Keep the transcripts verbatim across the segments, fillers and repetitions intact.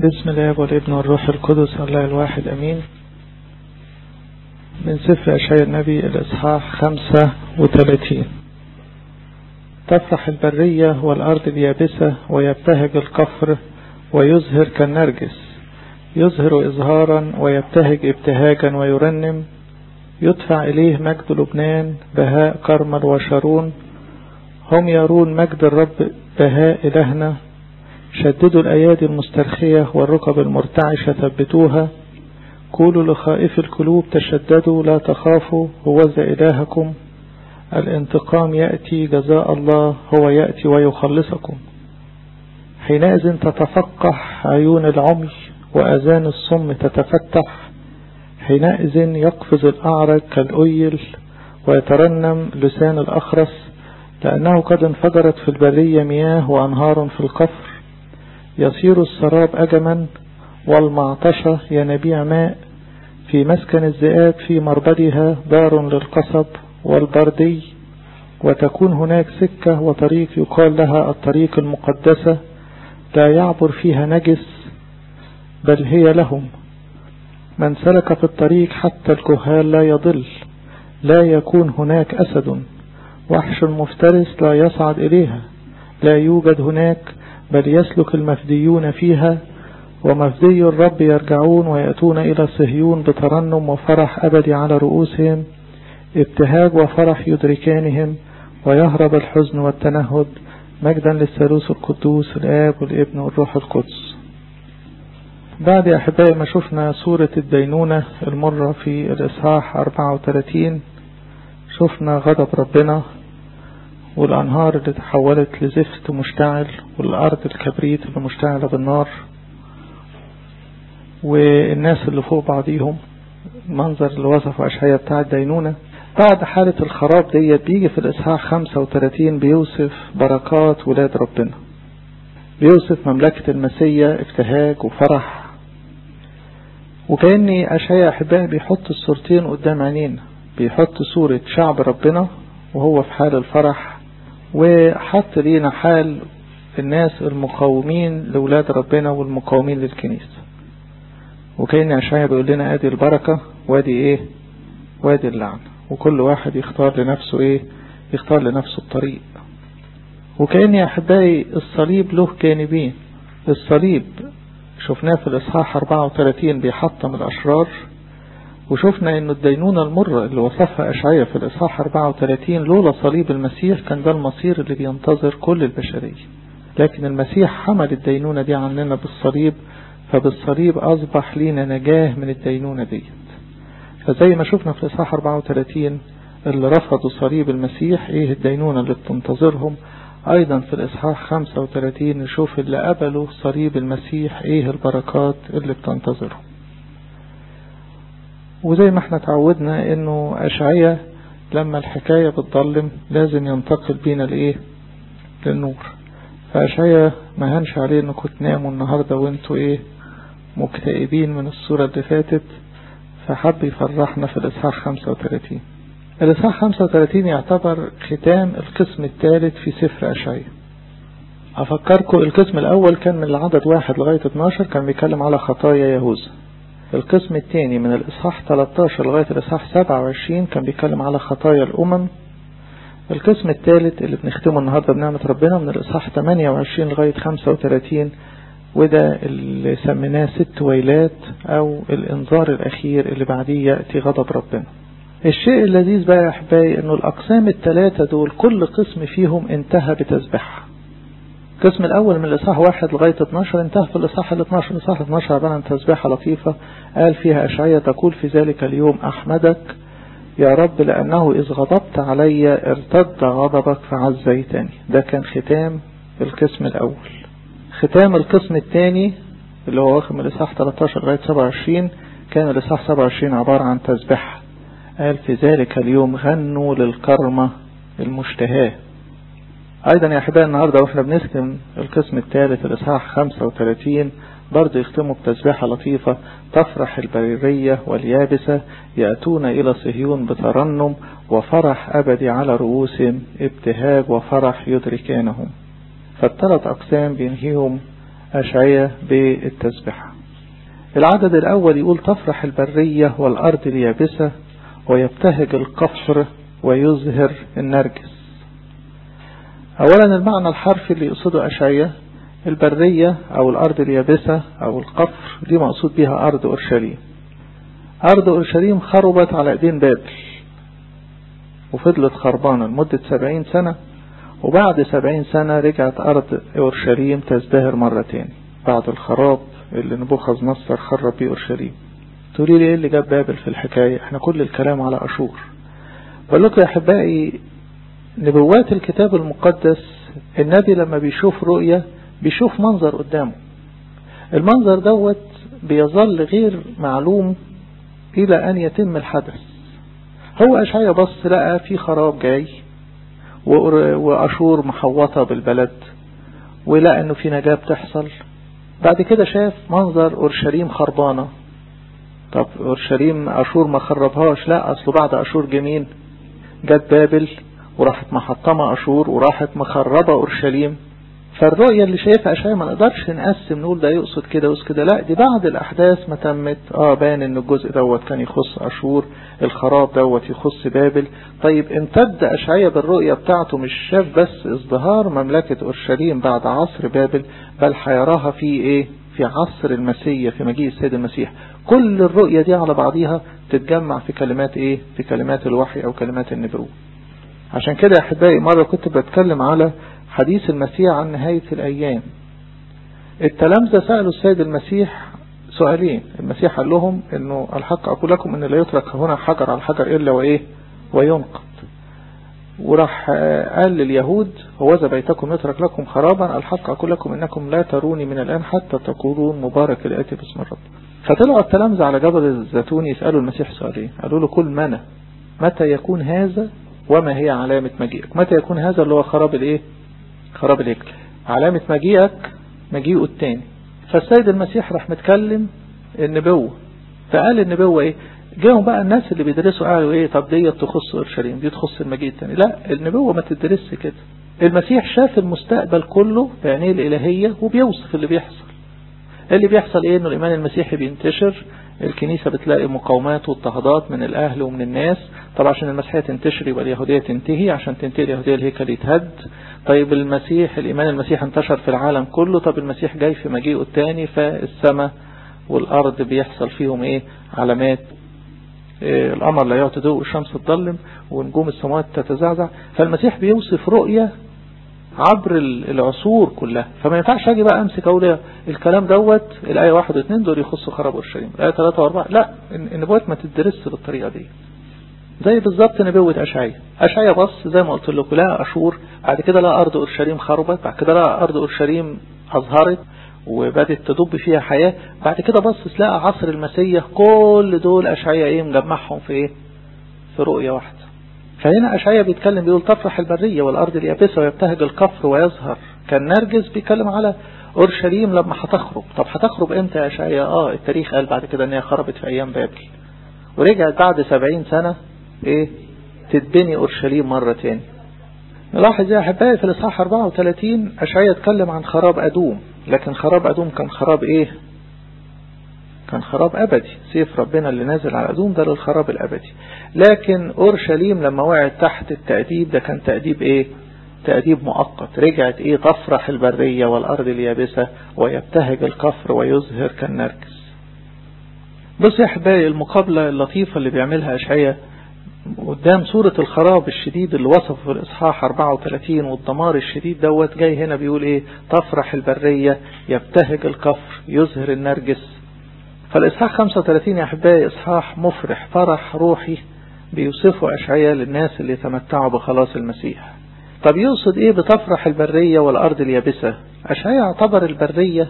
بسم الله والابن والروح القدس الله الواحد أمين. من سفر أشعياء النبي الإصحاح خمسة وثلاثين. تفرح البرية والأرض اليابسة ويبتهج القفر ويزهر كالنرجس، يزهر إزهارا ويبتهج ابتهاجا ويرنم. يدفع إليه مجد لبنان بهاء كرمل وشارون، هم يرون مجد الرب بهاء إلهنا. شددوا الأيادي المسترخية والركب المرتعشة ثبتوها. قولوا لخائف القلوب تشددوا لا تخافوا، هو ذا إلهكم. الانتقام يأتي، جزاء الله هو يأتي ويخلصكم. حينئذ تتفقح عيون العمي وأذان الصم تتفتح. حينئذ يقفز الأعرج كالأيل ويترنم لسان الأخرس، لأنه قد انفجرت في البرية مياه وأنهار في القفر. يصير السراب أجما والمعطشة ينابيع ماء. في مسكن الذئاب في مربدها دار للقصب والبردي، وتكون هناك سكة وطريق يقال لها الطريق المقدسة، لا يعبر فيها نجس بل هي لهم. من سلك في الطريق حتى الكهال لا يضل. لا يكون هناك أسد، وحش مفترس لا يصعد إليها. لا يوجد هناك بل يسلك المفديون فيها. ومفدي الرب يرجعون ويأتون إلى صهيون بترنم وفرح أبدي على رؤوسهم. ابتهاج وفرح يدركانهم، ويهرب الحزن والتنهد. مجدا للثالوث القدوس الآب والابن والروح القدس. بعد يا أحبائي ما شفنا سورة الدينونة المرة في الإصحاح أربعة وثلاثين، شفنا غضب ربنا والأنهار اللي تحولت لزفت مشتعل والأرض الكبريت اللي مشتعلة بالنار والناس اللي فوق بعضيهم، المنظر اللي وصفه أشعياء بتاع الدينونة. بعد حالة الخراب دي بيجي في الإصحاح خمسة وثلاثين بيوصف بركات ولاد ربنا، بيوصف مملكة المسيح ابتهاج وفرح. وكأني أشعياء أحبائي بيحط الصورتين قدام عينينا، بيحط صورة شعب ربنا وهو في حال الفرح، وحط لينا حال الناس المقاومين لولاد ربنا والمقاومين للكنيسة. وكأن أشعياء بيقول لنا ادي البركة وادي ايه وادي اللعنة، وكل واحد يختار لنفسه ايه يختار لنفسه الطريق. وكأن يا أحبائي الصليب له جانبين. الصليب شفناه في الإصحاح أربعة وثلاثين بيحطم الأشرار، وشفنا إنه الدينونة المرة اللي وصفها أشعياء في الإصحاح أربعة وثلاثين لولا صليب المسيح كان ده المصير اللي بينتظر كل البشرية. لكن المسيح حمل الدينونة دي عننا بالصليب، فبالصليب أصبح لينا نجاه من الدينونة دي. فزي ما شفنا في الإصحاح أربعة وثلاثين اللي رفضوا صليب المسيح إيه الدينونة اللي بتنتظرهم، أيضا في الإصحاح خمسة وثلاثين نشوف اللي قبلوا صليب المسيح إيه البركات اللي بتنتظرهم. وزي ما احنا تعودنا إنه أشعياء لما الحكاية بتضلم لازم ينتقل بينا لإيه للنور. فأشعياء ما هنش عليه إنكم تناموا النهاردة وانتوا إيه مكتئبين من الصورة اللي فاتت، فحب يفرحنا في الإصحاح خمسة وثلاثين. الإصحاح خمسة وثلاثين يعتبر ختام القسم الثالث في سفر أشعياء. أفكركم القسم الأول كان من العدد واحد لغاية اثناشر، كان بيتكلم على خطايا يهوذا. القسم الثاني من الإصحاح ثلاثة عشر لغاية الإصحاح سبعة وعشرين كان بيتكلم على خطايا الأمم. القسم الثالث اللي بنختمه النهاردة بنعمة ربنا من الإصحاح ثمانية وعشرين لغاية خمسة وثلاثين، وده اللي سميناه ست ويلات أو الإنذار الأخير اللي بعديه يأتي غضب ربنا. الشيء اللذيذ بقى يا أحبائي إنه الأقسام الثلاثة دول كل قسم فيهم انتهى بتسبيح. القسم الأول من الإصحاح واحد لغاية اثناشر انتهى في الإصحاح الاثناشر. الإصحاح الاثناشر عبارة عن تسبيحة لطيفة قال فيها أشعياء تقول في ذلك اليوم أحمدك يا رب لأنه إذ غضبت علي ارتد غضبك فعزيتني. ده كان ختام القسم الأول. ختام القسم الثاني اللي هو واخد من الإصحاح ثلاثة عشر لغاية سبعة وعشرين كان الإصحاح سبعة وعشرين عبارة عن تسبيح قال في ذلك اليوم غنوا للكرمة المشتهاه. أيضا يا أحبائي النهاردة وإحنا بنختم القسم الثالث الإصحاح خمسة وثلاثين برضه يختموا بتسبيحة لطيفة تفرح البرية واليابسة يأتون إلى صهيون بترنم وفرح أبدي على رؤوسهم ابتهاج وفرح يدركانهم. فالثلاث أقسام بينهيهم أشعياء بالتسبحة. العدد الأول يقول تفرح البرية والأرض اليابسة ويبتهج القفر ويزهر النرجس. أولا المعنى الحرفي اللي يقصده أشعياء البرية أو الأرض اليابسة أو القفر دي مقصود بها أرض أورشليم. أرض أورشليم خربت على أيدين بابل وفضلت خربانة لمدة سبعين سنة، وبعد سبعين سنة رجعت أرض أورشليم تزدهر مرتين بعد الخراب اللي نبوخذ نصر خرب بيه أورشليم. تقولي لي ايه اللي جاب بابل في الحكاية؟ احنا كل الكلام على أشور. بقول لكم يا أحبائي نبوات الكتاب المقدس النبي لما بيشوف رؤية بيشوف منظر قدامه، المنظر دوت بيظل غير معلوم إلى أن يتم الحدث. هو أشعياء بص لقى في خراب جاي وأشور محوطة بالبلد ولقى أنه في نجاة بتحصل. بعد كده شاف منظر أورشليم خربانة. طب أورشليم أشور ما خربهاش، لا أصله بعد أشور جميل جت بابل وراحت محطمة أشور وراحت مخربة أورشليم. فالرؤية اللي شايفها أشعياء ما نقدرش نقسم نقول ده يقصد كده ويقصد كده، لا دي بعد الأحداث ما تمت. اه بان ان الجزء دوت كان يخص أشور، الخراب دوت يخص بابل. طيب امتد أشعياء بالرؤية بتاعته مش شاف بس ازدهار مملكة أورشليم بعد عصر بابل، بل هيراها في ايه؟ في عصر المسيح، في مجيء السيد المسيح. كل الرؤية دي على بعضيها تتجمع في كلمات ايه؟ في كلمات الوحي او كلمات النبوة. عشان كده يا أحبائي مرة كنت بتكلم على حديث المسيح عن نهاية الأيام. التلامذة سألوا السيد المسيح سؤالين. المسيح قال لهم انه الحق أقول لكم ان لا يترك هنا حجر على حجر إلا وإيه؟ وينقض. وراح قال لليهود هوذا بيتكم يترك لكم خرابا، الحق أقول لكم إنكم لا تروني من الآن حتى تقولون مبارك الآتي باسم الرب. فطلعوا التلامذة على جبل الزيتون يسألوا المسيح سؤالين. قالوا له كل منا متى يكون هذا وما هي علامة مجيئك؟ متى يكون هذا اللي هو خراب الايه؟ خراب الهيكل. علامة مجيئك مجيئه الثاني. فالسيد المسيح راح متكلم النبوة، فقال النبوة ايه؟ جاهم بقى الناس اللي بيدرسوا قالوا ايه؟ طب دي تخص أورشليم، دي تخص المجيء الثاني. لا، النبوة ما تدرسش كده. المسيح شاف المستقبل كله بعينيه الإلهية وبيوصف اللي بيحصل. اللي بيحصل ايه؟ انه الإيمان المسيحي بينتشر، الكنيسة بتلاقي مقاومات واضطهادات من الأهل ومن الناس. طبعا عشان المسيحية تنتشر يبقى اليهودية تنتهي، عشان تنتهي اليهودية الهيكل يتهد. طيب المسيح الإيمان المسيح انتشر في العالم كله. طب المسيح جاي في مجيئه الثاني، فالسماء والأرض بيحصل فيهم ايه؟ علامات. إيه؟ القمر لا يعطي ضوء، الشمس تظلم، ونجوم السماوات تتزعزع. فالمسيح بيوصف رؤية عبر العصور كلها. فما ينفعش اجي بقى امسك اقول الكلام دوت الايه واحد واثنين دول يخصوا خراب اورشليم، الايه ثلاثة واربعة لا، النبوات ما تدرسش بالطريقه دي. زي بالظبط نبوه اشعياء. اشعياء بص زي ما قلت لكم لا اشور، بعد كده لا ارض اورشليم خربت، بعد كده لا ارض اورشليم اظهرت وبدت تدب فيها حياه، بعد كده بص لقى عصر المسيح. كل دول اشعياء ايه؟ مجمعهم في ايه؟ في رؤيه واحده. فهنا أشعياء بيتكلم بيقول تفرح البرية والأرض اليابسة ويبتهج الكفر ويظهر كالنرجس. بيتكلم على أورشليم لما هتخرب. طب هتخرب امتى يا أشعياء؟ اه التاريخ قال بعد كده ان هي خربت في أيام بابل، ورجعت بعد سبعين سنة ايه؟ تتبني أورشليم مرة تاني. نلاحظ يا أحبائي في الإصحاح أربعة وثلاثين أشعياء اتكلم عن خراب أدوم، لكن خراب أدوم كان خراب ايه؟ كان خراب أبدي. سيف ربنا اللي نازل على أدوم ده للخراب الأبدي. لكن أورشليم لما وقعت تحت التأديب ده كان تأديب إيه؟ تأديب مؤقت. رجعت إيه؟ تفرح البرية والأرض اليابسة ويبتهج الكفر ويزهر كالنرجس. بص يا أحبائي المقابلة اللطيفة اللي بيعملها أشعياء قدام صورة الخراب الشديد اللي وصفه في الإصحاح أربعة وثلاثين والدمار الشديد دوت، جاي هنا بيقول إيه؟ تفرح البرية يبتهج الكفر يزهر النرجس. فالإصحاح خمسة وثلاثين يا أحبائي إصحاح مفرح، فرح روحي بيوصفه أشعياء للناس اللي يتمتعوا بخلاص المسيح. طب يقصد إيه بتفرح البرية والأرض اليابسة؟ أشعياء اعتبر البرية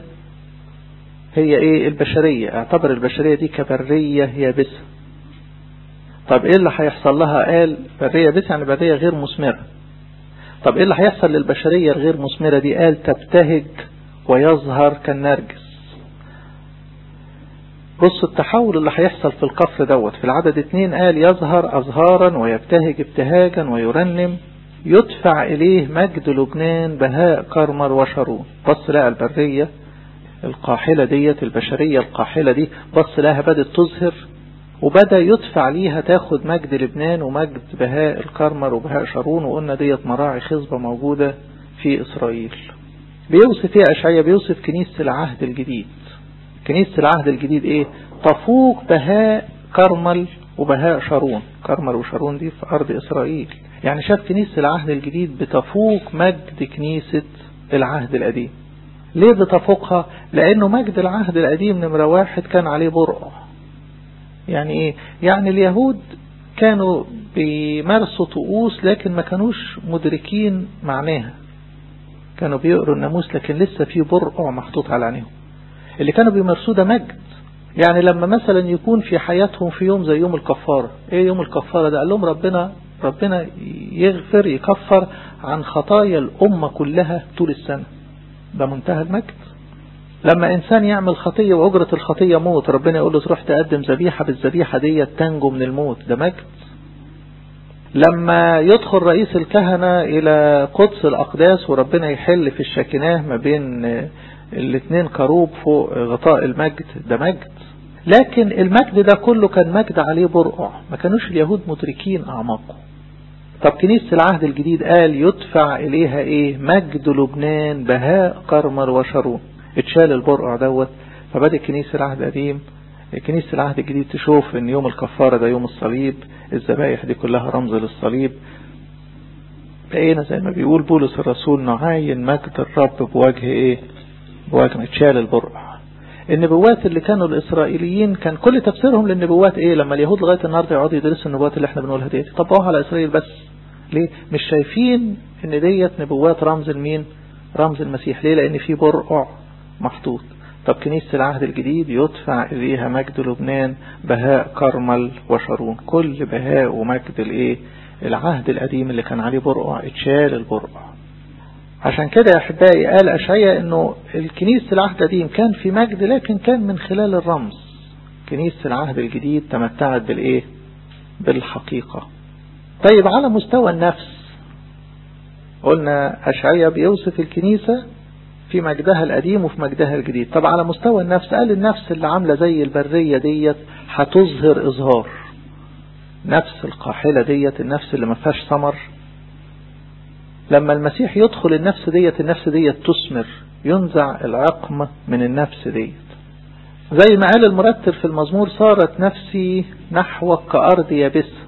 هي إيه؟ البشرية. اعتبر البشرية دي كبرية يابسة. طب إيه اللي هيحصل لها؟ قال برية يابسة يعني برية غير مثمرة. طب إيه اللي هيحصل للبشرية الغير مثمرة دي؟ قال تبتهج ويظهر كالنرجس. بص التحول اللي هيحصل في الكفر دوت في العدد اتنين، قال يظهر أزهارا ويبتهج ابتهاجا ويرنم، يدفع إليه مجد لبنان بهاء كرمر وشارون. بص لقى البرية القاحلة ديت البشرية القاحلة دي بص لها بدأت تظهر وبدأ يدفع ليها تاخد مجد لبنان ومجد بهاء الكرمر وبهاء شارون، وقلنا ديت مراعي خصبة موجودة في إسرائيل. بيوصف ايه أشعياء؟ بيوصف كنيسة العهد الجديد. كنيسة العهد الجديد ايه؟ تفوق بهاء كرمل وبهاء شارون. كرمل وشارون دي في أرض إسرائيل، يعني شاف كنيسة العهد الجديد بتفوق مجد كنيسة العهد القديم. ليه بتفوقها؟ لأنه مجد العهد القديم نمرة واحد كان عليه برقع. يعني ايه؟ يعني اليهود كانوا بيمارسوا طقوس لكن ما كانوش مدركين معناها، كانوا بيقروا الناموس لكن لسه في برقع محطوط على عينيهم. اللي كانوا بيمارسوه ده مجد. يعني لما مثلا يكون في حياتهم في يوم زي يوم الكفارة، ايه يوم الكفارة ده؟ قال لهم ربنا ربنا يغفر يكفر عن خطايا الأمة كلها طول السنة. ده منتهى المجد. لما إنسان يعمل خطية وأجرة الخطية موت، ربنا يقول له تروح تقدم ذبيحة، بالذبيحة دي تنجو من الموت. ده مجد. لما يدخل رئيس الكهنة إلى قدس الأقداس وربنا يحل في الشاكناه ما بين الاثنين كروب فوق غطاء المجد، ده مجد. لكن المجد ده كله كان مجد عليه برقع، ما كانوش اليهود مدركين أعماقه. طب كنيسة العهد الجديد قال يدفع إليها إيه؟ مجد لبنان بهاء كرمل وشارون. اتشال البرقع دوت، فبدأ كنيسة العهد القديم كنيسة العهد الجديد تشوف ان يوم الكفارة ده يوم الصليب، الذبائح دي كلها رمز للصليب. بقينا زي ما بيقول بولس الرسول نعاين مجد الرب بوجه ايه؟ بوجه اتشال البرقع. النبوات اللي كانوا الاسرائيليين كان كل تفسيرهم للنبوات ايه؟ لما اليهود لغاية النهاردة يقعدوا يدرسوا النبوات اللي احنا بنقولها دي طبقوها على اسرائيل بس. ليه؟ مش شايفين ان ديت نبوات رمز المين؟ رمز المسيح. ليه؟ لان في برقع محطوط. طب كنيسة العهد الجديد يدفع إليها مجد لبنان بهاء كرمل وشارون. كل بهاء ومجد الايه؟ العهد القديم اللي كان عليه برقع اتشال البرقع. عشان كده يا أحبائي قال أشعياء انه الكنيسة العهد القديم كان في مجد لكن كان من خلال الرمز. كنيسة العهد الجديد تمتعت بالايه؟ بالحقيقة. طيب على مستوى النفس قلنا أشعياء بيوصف الكنيسة في مجدها القديم وفي مجدها الجديد. طب على مستوى النفس قال النفس اللي عاملة زي البرية ديت هتظهر إظهار. نفس القاحلة ديت النفس اللي ما فيهاش ثمر، لما المسيح يدخل النفس ديت النفس ديت تثمر، ينزع العقم من النفس ديت. زي ما قال المرتل في المزمور صارت نفسي نحوك كأرض يابسة.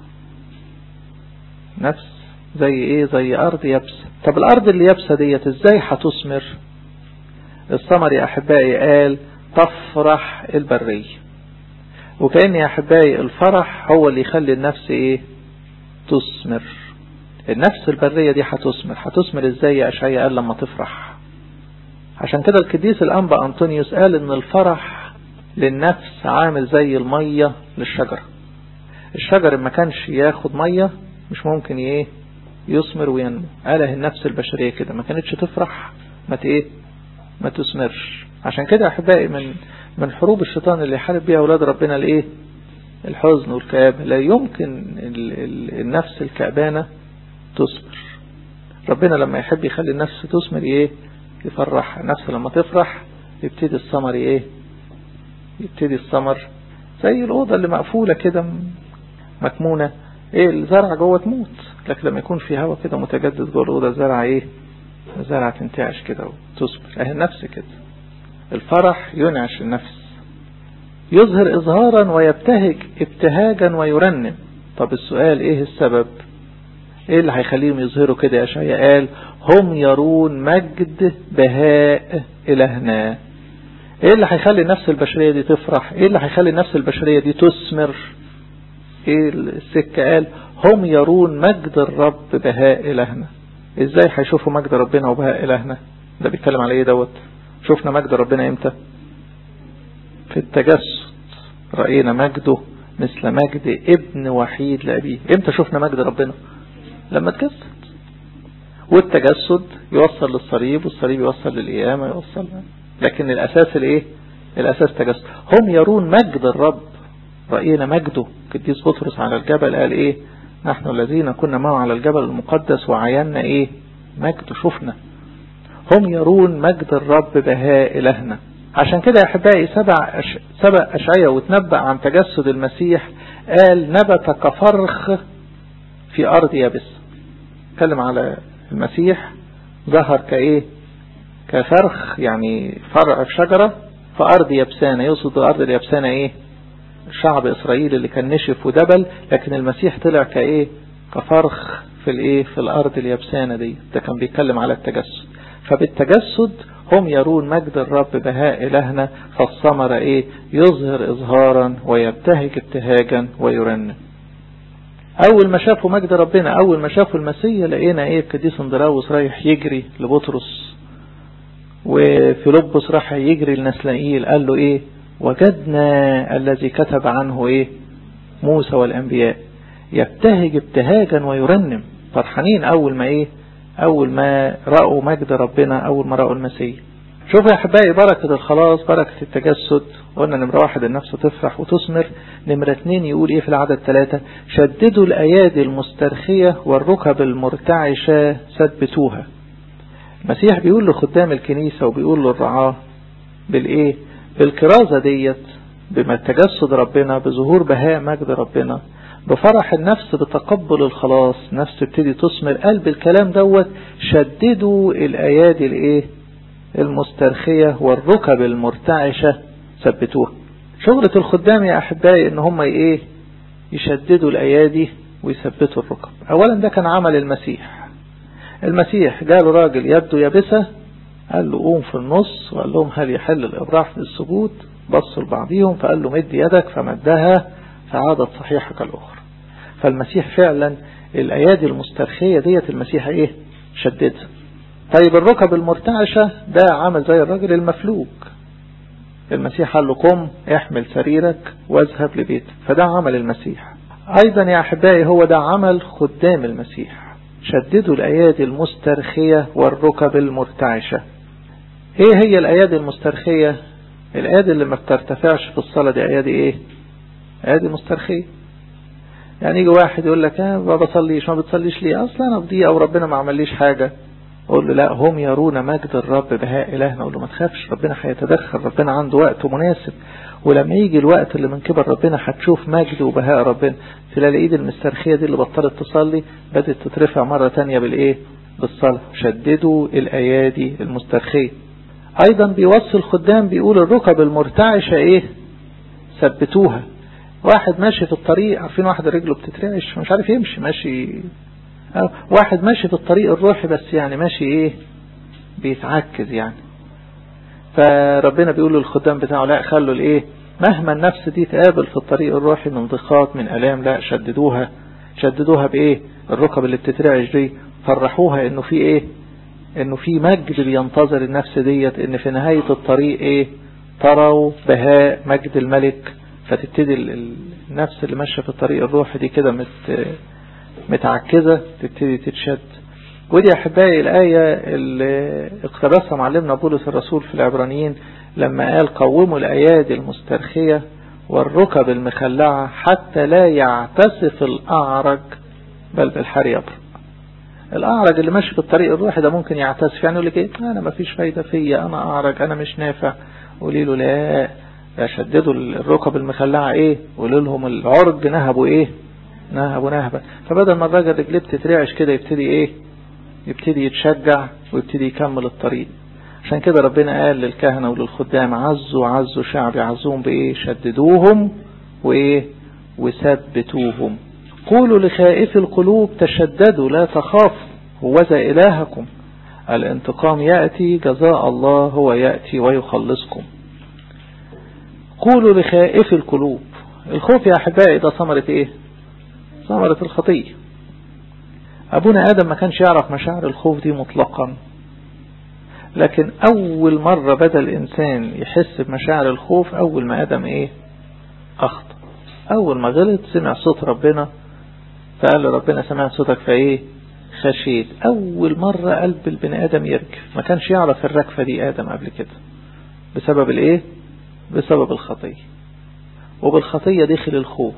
نفس زي ايه؟ زي أرض يابسة. طب الأرض اللي يابسة ديت ازاي هتثمر؟ الثمر يا أحبائي قال تفرح البرية. وكأن يا أحبائي الفرح هو اللي يخلي النفس ايه؟ تثمر. النفس البرية دي هتثمر. هتثمر ازاي يا أشعياء؟ قال لما تفرح. عشان كده القديس الأنبا أنطونيوس قال ان الفرح للنفس عامل زي المية للشجرة. الشجر ما كانش ياخد مية مش ممكن ايه؟ يثمر وينمو. قاله النفس البشرية كده ما كانتش تفرح ما ايه؟ ما تثمرش. عشان كده يا أحبائي من من حروب الشيطان اللي يحارب بيها أولاد ربنا الايه؟ الحزن والكآبة. لا يمكن ال ال النفس الكأبانة تثمر. ربنا لما يحب يخلي النفس تثمر ايه؟ يفرح. النفس لما تفرح يبتدي الثمر ايه؟ يبتدي الثمر زي الأوضة اللي مقفولة كده مكمونة، ايه؟ الزرع جوه تموت، لكن لما يكون في هواء كده متجدد جوه الأوضة الزرع ايه؟ الزرع تنتعش كده وتثمر. اهي النفس كده. الفرح ينعش النفس، يظهر إظهارا ويبتهج ابتهاجا ويرنم. طب السؤال ايه السبب؟ ايه اللي هيخليهم يظهروا كده يا أشعياء؟ قال هم يرون مجد بهاء إلهنا. ايه اللي هيخلي النفس البشرية دي تفرح؟ ايه اللي هيخلي النفس البشرية دي تثمر؟ ايه السكة؟ قال هم يرون مجد الرب بهاء إلهنا. ازاي هيشوفوا مجد ربنا وبهاء إلهنا؟ ده بيتكلم على ايه دوت؟ شوفنا مجد ربنا امتى؟ في التجسد رأينا مجده مثل مجد ابن وحيد لأبيه. امتى شوفنا مجد ربنا؟ لما تجسد. والتجسد يوصل للصليب والصليب يوصل للقيامة يوصل. لكن الأساس الايه؟ الأساس تجسد. هم يرون مجد الرب. رأينا مجده. قديس بطرس على الجبل قال ايه؟ نحن الذين كنا معه على الجبل المقدس وعينا ايه؟ مجده. شفنا. هم يرون مجد الرب بهاء إلهنا. عشان كده يا أحبائي سبع أش... سبع أشعية وتنبأ عن تجسد المسيح، قال نبت كفرخ في أرض يابس. اتكلم على المسيح ظهر كإيه؟ كفرخ، يعني فرع في شجرة في أرض يابسانة. يقصد الأرض اليابسانة إيه؟ شعب إسرائيل اللي كان نشف ودبل، لكن المسيح طلع كإيه؟ كفرخ في الإيه؟ في الأرض اليابسانة دي. ده كان بيتكلم على التجسد. فبالتجسد هم يرون مجد الرب بهاء إلهنا، فالثمر إيه؟ يظهر إظهارا ويبتهج ابتهاجا ويرنم. أول ما شافوا مجد ربنا، أول ما شافوا المسيح، لقينا إيه؟ القديس اندراوس رايح يجري لبطرس، وفيلبس راح يجري لنسنائيل، قال له إيه؟ وجدنا الذي كتب عنه إيه؟ موسى والأنبياء. يبتهج ابتهاجا ويرنم، فرحانين أول ما إيه؟ أول ما رأوا مجد ربنا، أول ما رأوا المسيح. شوفوا يا أحبائي بركة الخلاص، بركة التجسد. قلنا نمرة واحد النفس تفرح وتثمر. نمرة اتنين يقول إيه في العدد ثلاثة؟ شددوا الأيادي المسترخية والركب المرتعشة ثبتوها. المسيح بيقول لخدام الكنيسة وبيقول للرعاة بالإيه؟ بالكرازة ديت، بما تجسد ربنا، بظهور بهاء مجد ربنا، بفرح النفس بتقبل الخلاص، نفس تبتدي تثمر. قلب الكلام دوت شددوا الأيادي الإيه؟ المسترخية والركب المرتعشة ثبتوها. شغلة الخدام يا أحبائي إن هم إيه؟ يشددوا الأيادي ويثبتوا الركب. أولا ده كان عمل المسيح. المسيح جاله راجل يده يابسة، قال له قوم في النص، وقال لهم هل يحل الإبراح في السجود؟ بصوا لبعضيهم فقال له مد يدك، فمدها فعادت صحيحة كالأخرى. فالمسيح فعلا الأيادي المسترخية ديت المسيح إيه؟ شددها. طيب الركب المرتعشة ده عمل زي الراجل المفلوج. المسيح قال له قم احمل سريرك واذهب لبيتك، فده عمل المسيح. أيضا يا أحبائي هو ده عمل خدام المسيح، شددوا الأيادي المسترخية والركب المرتعشة. ايه هي الأيادي المسترخية؟ الأيادي اللي ما بترتفعش في الصلاة دي أيادي ايه؟ أيادي مسترخية. يعني يجي واحد يقول لك اه ما بصليش، ما بتصليش ليه؟ اصلا انا بدي او ربنا ما عمليش حاجة. اقول له لا، هم يرون مجد الرب بهاء إلهنا. اقول له ما تخافش، ربنا هيتدخل، ربنا عنده وقت مناسب، ولما يجي الوقت اللي من كبر ربنا هتشوف مجد وبهاء ربنا. تلاقي الايد المسترخية دي اللي بطلت تصلي بدأت تترفع مرة تانية بالايه؟ بالصلاة. شددوا الأيادي المسترخية. ايضا بيوصي الخدام بيقول الركب المرتعشة ايه؟ ثبتوها. واحد ماشي في الطريق، عارفين واحد رجله بتترعش مش عارف يمشي، ماشي واحد ماشي في الطريق الروحي بس يعني ماشي ايه؟ بيتعكز يعني. فربنا بيقول للخدام بتاعه لا، خلوا الايه؟ مهما النفس دي تقابل في الطريق الروحي من ضيقات من الام، لا شددوها. شددوها بايه؟ الركب اللي بتترعش دي فرحوها انه في ايه؟ انه في مجد بينتظر النفس ديت، ان في نهاية الطريق ايه؟ تروا بهاء مجد الملك. فتبتدي النفس اللي ماشيه في الطريق الروحي دي كده مت متعكزة تبتدي تتشد. ودي أحبائي الآية اللي اقتبسها معلمنا بولس الرسول في العبرانيين لما قال قوموا الأيادي المسترخية والركب المخلعة حتى لا يعتسف الأعرج بل بالحر يبرق. الأعرج اللي ماشي في الطريق الروحي ده ممكن يعتسف، يعني يقول لك ايه؟ أنا ما فيش فايدة فيا، أنا أعرج، أنا مش نافع. قولي له لا، يشددوا الركب المخلعة ايه؟ قولوا لهم العرج نهبوا ايه؟ نهبوا نهبة. فبدل ما الراجل رجليه بتترعش كده يبتدي ايه؟ يبتدي يتشجع ويبتدي يكمل الطريق. عشان كده ربنا قال للكهنة وللخدام عزوا عزوا شعبي، عزوهم بايه؟ شددوهم وايه؟ وثبتوهم. قولوا لخائف القلوب تشددوا لا تخافوا، هوذا إلهكم الانتقام يأتي، جزاء الله هو يأتي ويخلصكم. قولوا لخائف القلوب. الخوف يا أحبائي ده ثمرة ايه؟ ثمرة الخطية. أبونا آدم ما كانش يعرف مشاعر الخوف دي مطلقا، لكن أول مرة بدأ الإنسان يحس بمشاعر الخوف أول ما آدم إيه؟ أخطأ. أول ما غلط سمع صوت ربنا، فقال ربنا سمع صوتك فإيه؟ خشيت. أول مرة قلب البني آدم يركف. ما كانش يعرف الركفة دي آدم قبل كده. بسبب الإيه؟ بسبب الخطية. وبالخطية دخل الخوف،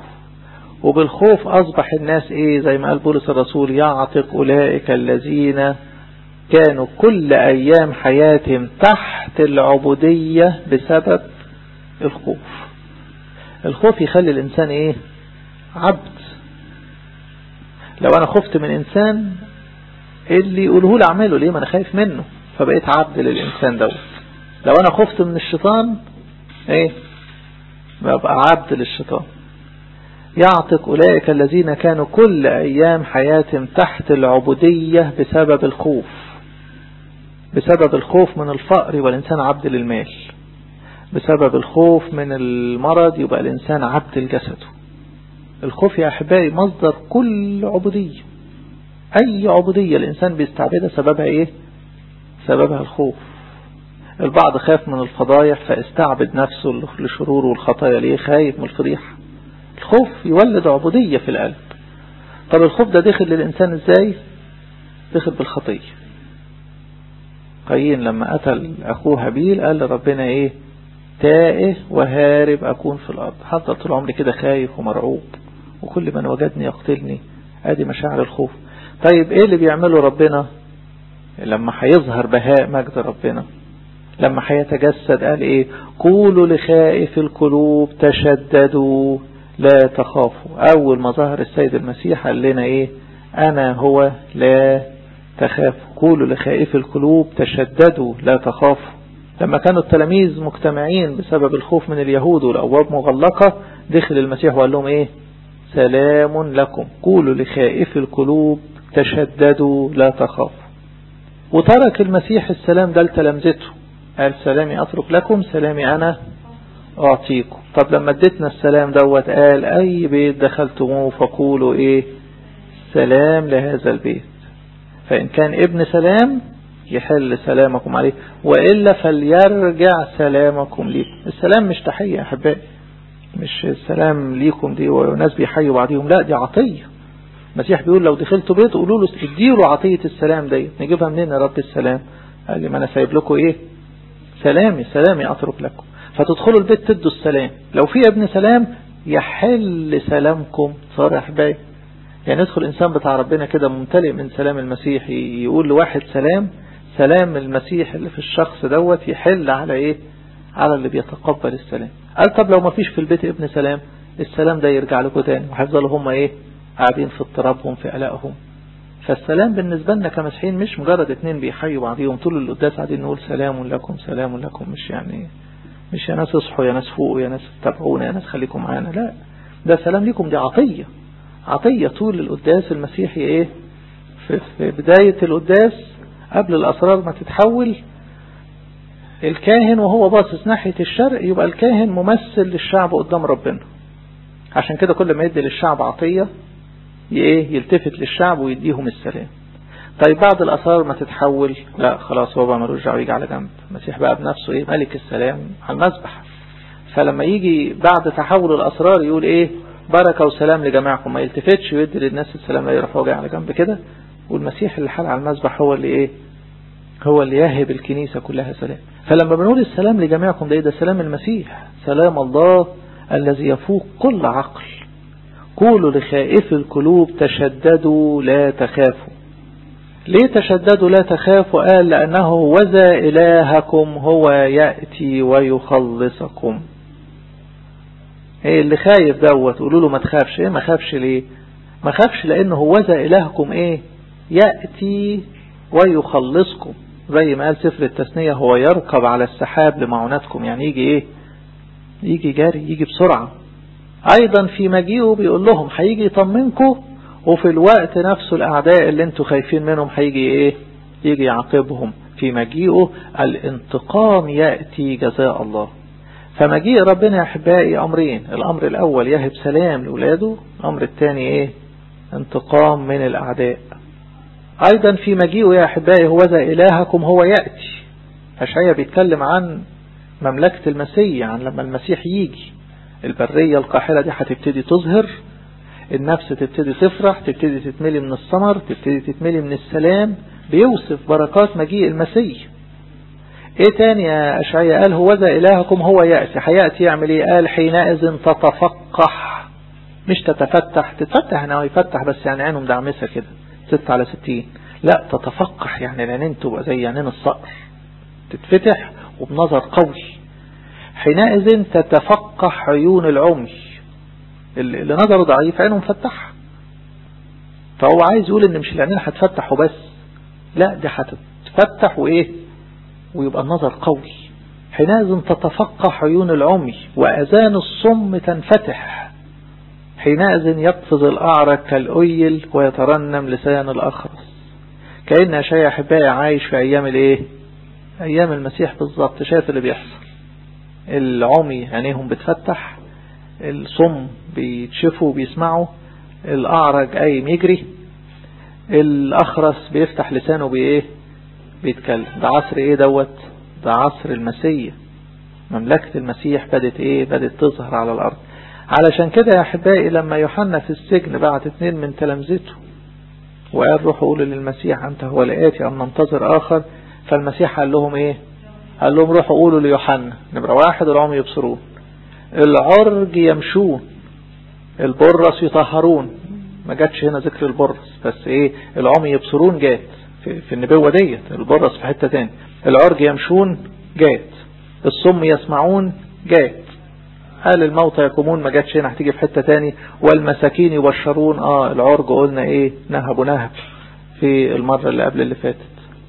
وبالخوف أصبح الناس إيه؟ زي ما قال بولس الرسول يعتق أولئك الذين كانوا كل أيام حياتهم تحت العبودية بسبب الخوف. الخوف يخلي الإنسان إيه؟ عبد. لو أنا خفت من إنسان اللي يقوله لي أعمله ليه؟ ما أنا خايف منه، فبقيت عبد للإنسان دوت. لو أنا خفت من الشيطان إيه؟ ببقى عبد للشيطان. يعتق أولئك الذين كانوا كل أيام حياتهم تحت العبودية بسبب الخوف. بسبب الخوف من الفقر يبقى الإنسان عبد للمال. بسبب الخوف من المرض يبقى الإنسان عبد لجسده. الخوف يا أحبائي مصدر كل عبودية. أي عبودية الإنسان بيستعبدها سببها إيه؟ سببها الخوف. البعض خاف من الفضايح فاستعبد نفسه لشرور والخطايا. ليه؟ خايف من الفضيحة. الخوف يولد عبودية في القلب. طب الخوف ده دخل للإنسان إزاي؟ دخل بالخطية. قايين لما قتل أخوه هابيل قال لربنا إيه؟ تائه وهارب أكون في الأرض. حتى طول عمري كده خايف ومرعوب وكل من وجدني يقتلني. ادي مشاعر الخوف. طيب ايه اللي بيعمله ربنا لما هيظهر بهاء مجد ربنا؟ لما هيتجسد قال ايه؟ قولوا لخائف القلوب تشددوا لا تخافوا. اول ما ظهر السيد المسيح قال لنا ايه؟ انا هو لا تخافوا. قولوا لخائف القلوب تشددوا لا تخافوا. لما كانوا التلاميذ مجتمعين بسبب الخوف من اليهود والأبواب مغلقة دخل المسيح وقال لهم ايه؟ سلام لكم. قولوا لخائف القلوب تشددوا لا تخافوا. وترك المسيح السلام ده لتلامذته. قال سلامي أترك لكم سلامي أنا أعطيكم. طب لما اديتنا السلام دوت قال أي بيت دخلتموه فقولوا ايه؟ سلام لهذا البيت. فإن كان ابن سلام يحل سلامكم عليه وإلا فليرجع سلامكم ليكم. السلام مش تحية يا أحبائي. مش السلام ليكم دي وناس بيحيوا بعضهم، لا دي عطية. المسيح بيقول لو دخلتوا بيت قولوا له اديله عطية السلام دي. نجيبها منين يا رب السلام؟ قال لي ما أنا سايب لكم إيه؟ سلامي سلامي أترك لكم. فتدخلوا البيت تدوا السلام. لو في ابن سلام يحل سلامكم. صار يا أحبائي يعني ندخل إنسان بتاع ربنا كده ممتلئ من سلام المسيح يقول لواحد سلام. سلام المسيح اللي في الشخص دوت يحل على ايه؟ على اللي بيتقبل السلام. قال طب لو ما فيش في البيت ابن سلام السلام ده يرجع لكم تاني وهيفضلوا هم ايه؟ قاعدين في اضطرابهم في قلقهم. فالسلام بالنسبة لنا كمسيحيين مش مجرد اتنين بيحيوا بعضهم طول القداس قاعدين نقول سلام لكم سلام لكم. مش يعني مش يا ناس اصحوا يا ناس فوقوا يا ناس تابعونا يا ناس خليكم معانا. لا ده سلام لكم. دي عطية. عطية طول القداس المسيحي ايه؟ في, في بداية القداس قبل الأسرار ما تتحول الكاهن وهو باصص ناحية الشرق يبقى الكاهن ممثل للشعب قدام ربنا. عشان كده كل ما يدي للشعب عطية ايه؟ يلتفت للشعب ويديهم السلام. طيب بعد الأسرار ما تتحول لا خلاص هو بقى ملوش دعوة يجي على جنب. المسيح بقى بنفسه ايه؟ ملك السلام على المذبح. فلما يجي بعد تحول الأسرار يقول ايه؟ بركة وسلام لجماعكم. ما يلتفتش ويدي للناس السلام لا يروح وجه على جنب كده. والمسيح اللي حال على المذبح هو اللي ايه؟ هو اللي يهب الكنيسة كلها سلام. فلما بنقول السلام لجميعكم ده ده سلام المسيح. سلام الله الذي يفوق كل عقل. قولوا لخائف القلوب تشددوا لا تخافوا. ليه تشددوا لا تخافوا؟ قال لأنه وذا إلهكم هو يأتي ويخلصكم. ايه اللي خايف دوت قولوا له ما تخافش. ايه ما خافش ليه؟ ما خافش لأنه هو وذا إلهكم ايه؟ يأتي ويخلصكم. زي ما قال سفر التثنية هو يركب على السحاب لمعونتكم. يعني يجي ايه؟ يجي جاري يجي بسرعة. ايضا في مجيئه بيقول لهم هيجي يطمنكم وفي الوقت نفسه الاعداء اللي انتوا خايفين منهم هيجي ايه؟ يجي يعاقبهم. في مجيئه الانتقام يأتي جزاء الله. فمجيء ربنا يا احبائي امرين. الامر الاول يهب سلام لاولاده. الامر الثاني ايه؟ انتقام من الاعداء. ايضا في مجيئه يا احبائي هو ذا الهكم هو يأتي. اشعياء بيتكلم عن مملكة المسيح، عن لما المسيح يجي البرية القاحلة دي هتبتدي تظهر. النفس تبتدي تفرح، تبتدي تتملي من الثمر، تبتدي تتملي من السلام. بيوصف بركات مجيء المسيح. ايه تاني يا اشعياء؟ قال هو ذا الهكم هو يأتي. هيأتي يعمل ايه؟ قال حينئذ تتفقح. مش تتفتح. تتفتح انه يفتح بس يعني عينه مدعمسة كده ست على ستين. لا تتفقح، يعني العينين تبقى زي عينين الصقر تتفتح وبنظر قوي. حينئذ تتفقح عيون العمي، اللي نظره ضعيف عينه مفتحة. فهو عايز يقول ان مش العينين هتفتح وبس، لا دي هتتفتح وايه ويبقى النظر قوي. حينئذ تتفقح عيون العمي وأذان الصم تنفتح. حينئذ يقفز الأعرج كالأيل ويترنم لسان الأخرس. كأن أشعياء أحبائي عايش في أيام الايه أيام المسيح بالظبط. شايف اللي بيحصل، العمي عينيهم بتفتح، الصم بيتشفوا وبيسمعوا، الأعرج قايم يجري، الأخرس بيفتح لسانه بإيه بيتكلم. ده عصر إيه دوت ده عصر المسيح. مملكة المسيح بدت إيه بدت تظهر على الأرض. علشان كده يا أحبائي لما يوحنا في السجن بعت اتنين من تلامذته وقال روحوا قولوا للمسيح أنت هو الآتي أم ننتظر آخر، فالمسيح قال لهم إيه قال لهم روحوا قولوا ليوحنا نمرة واحد العمي يبصرون، العرج يمشون، البرص يطهرون. ما جاتش هنا ذكر البرص بس ايه العمي يبصرون جات في, في النبوة ديت، البرص في حتة تاني، العرج يمشون جات، الصم يسمعون جات، قال الموتى يقومون ما جاتش هنا هتيجي في حتة تاني، والمساكين يبشرون. اه العرج قلنا ايه نهب نهب في المرة اللي قبل اللي فاتت.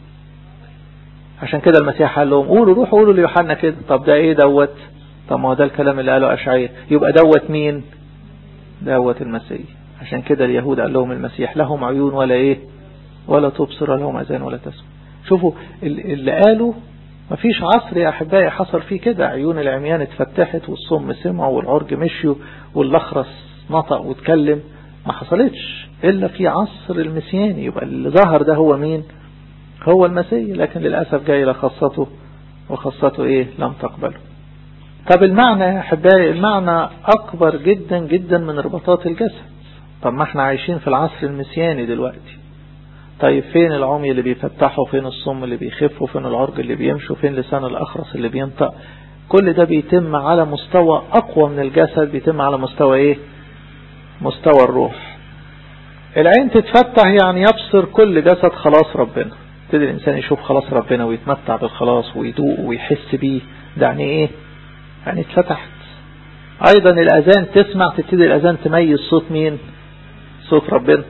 عشان كده المسيح قال لهم قولوا روحوا قولوا ليوحنا كده. طب ده ايه دوت طب ما هو ده الكلام اللي قاله أشعياء، يبقى دوت مين دوت المسيح. عشان كده اليهود قال لهم المسيح لهم عيون ولا ايه ولا تبصر، لهم اذان ولا تسمع. شوفوا اللي قالوا مفيش عصر يا احبائي حصل فيه كده، عيون العميان اتفتحت والصم سمعوا والعرج مشيوا والاخرس نطق واتكلم، ما حصلتش الا في عصر المسياني. يبقى اللي ظهر ده هو مين هو المسيح، لكن للأسف جاي لخاصته وخاصته ايه لم تقبله. طب المعنى يا أحبائي المعنى أكبر جدا جدا من رباطات الجسد. طب ما احنا عايشين في العصر المسياني دلوقتي، طيب فين العمي اللي بيفتحوا، فين الصم اللي بيخفوا، فين العرج اللي بيمشوا، فين لسان الأخرس اللي بينطق؟ كل ده بيتم على مستوى أقوى من الجسد، بيتم على مستوى ايه مستوى الروح. العين تتفتح يعني يبصر كل جسد خلاص ربنا، يبتدي الإنسان يشوف خلاص ربنا ويتمتع بالخلاص ويدوق ويحس بيه. ده يعني ايه يعني اتفتحت. ايضا الاذان تسمع، تبتدي الاذان تميز صوت مين صوت ربنا.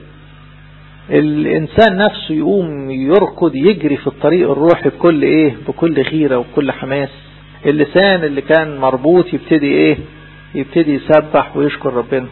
الانسان نفسه يقوم يركض يجري في الطريق الروحي بكل ايه بكل غيرة وبكل حماس. اللسان اللي كان مربوط يبتدي ايه يبتدي يسبح ويشكر ربنا.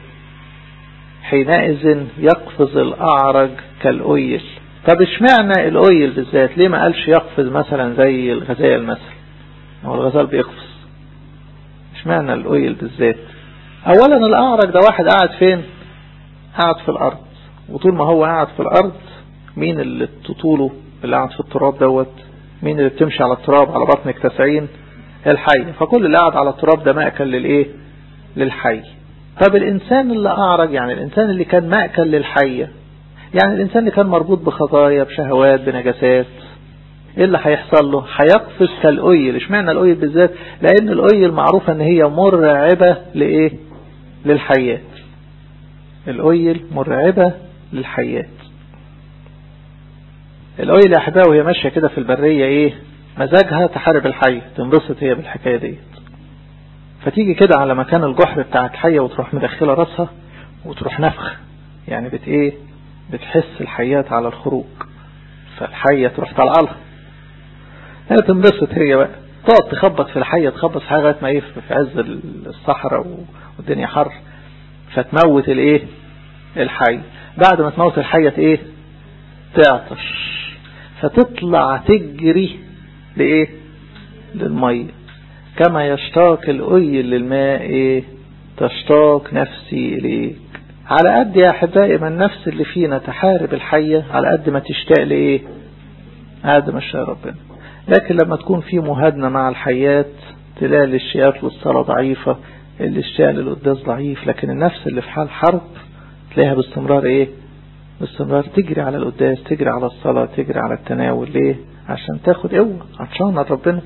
حينئذ يقفز الاعرج كالأيل. طب اشمعنى الأيل بالذات؟ ليه ما قالش يقفز مثلا زي الغزال مثلا؟ هو الغزال بيقفز، اشمعنى الأيل بالذات؟ اولا الاعرج ده واحد قاعد فين قاعد في الارض، وطول ما هو قاعد في الارض مين اللي تطوله اللي قاعد في التراب دوت؟ مين اللي بتمشي على التراب على بطنك تسعين؟ الحي. فكل اللي قاعد على التراب ده مأكل للايه للحي. طب الانسان اللي اعرج يعني الانسان اللي كان مأكل للحية، يعني الانسان اللي كان مربوط بخطايا بشهوات بنجاسات، ايه اللي هيحصل له؟ هيقفز كالأيل. اشمعنى الأيل بالذات؟ لان الأيل معروفة ان هي مرعبة لايه للحيات. الأيل مرعبة للحيات. الأيل يا احبائي وهي ماشية كده في البرية ايه مزاجها تحارب الحية، تنبسط هي بالحكاية ديت. فتيجي كده على مكان الجحر بتاع الحية وتروح مدخلة راسها وتروح نفخ، يعني بت ايه بتحس الحيات على الخروج، فالحية تروح طالعه لها، هي تنبسط هي بقى، تقعد تخبط في الحية تخبط في حاجة لغاية ما ايه في عز الصحراء والدنيا حر، فتموت الايه الحي. بعد ما تموت الحية ايه تعطش، فتطلع تجري لايه للمية. كما يشتاق الأيل للماء ايه تشتاق نفسي اليك. على قد يا احبائي ما النفس اللي فينا تحارب الحية على قد ما تشتاق لايه قد ما اشتاق ربنا. لكن لما تكون في مهادنة مع الحيات تلاقي الاشتياق للصلاة ضعيفة، الاشتياق للقداس ضعيف، لكن النفس اللي في حال حرب تلاقيها باستمرار ايه باستمرار تجري على القداس، تجري على الصلاة، تجري على التناول. ليه؟ عشان تاخد قوة، عطشانة ربنا.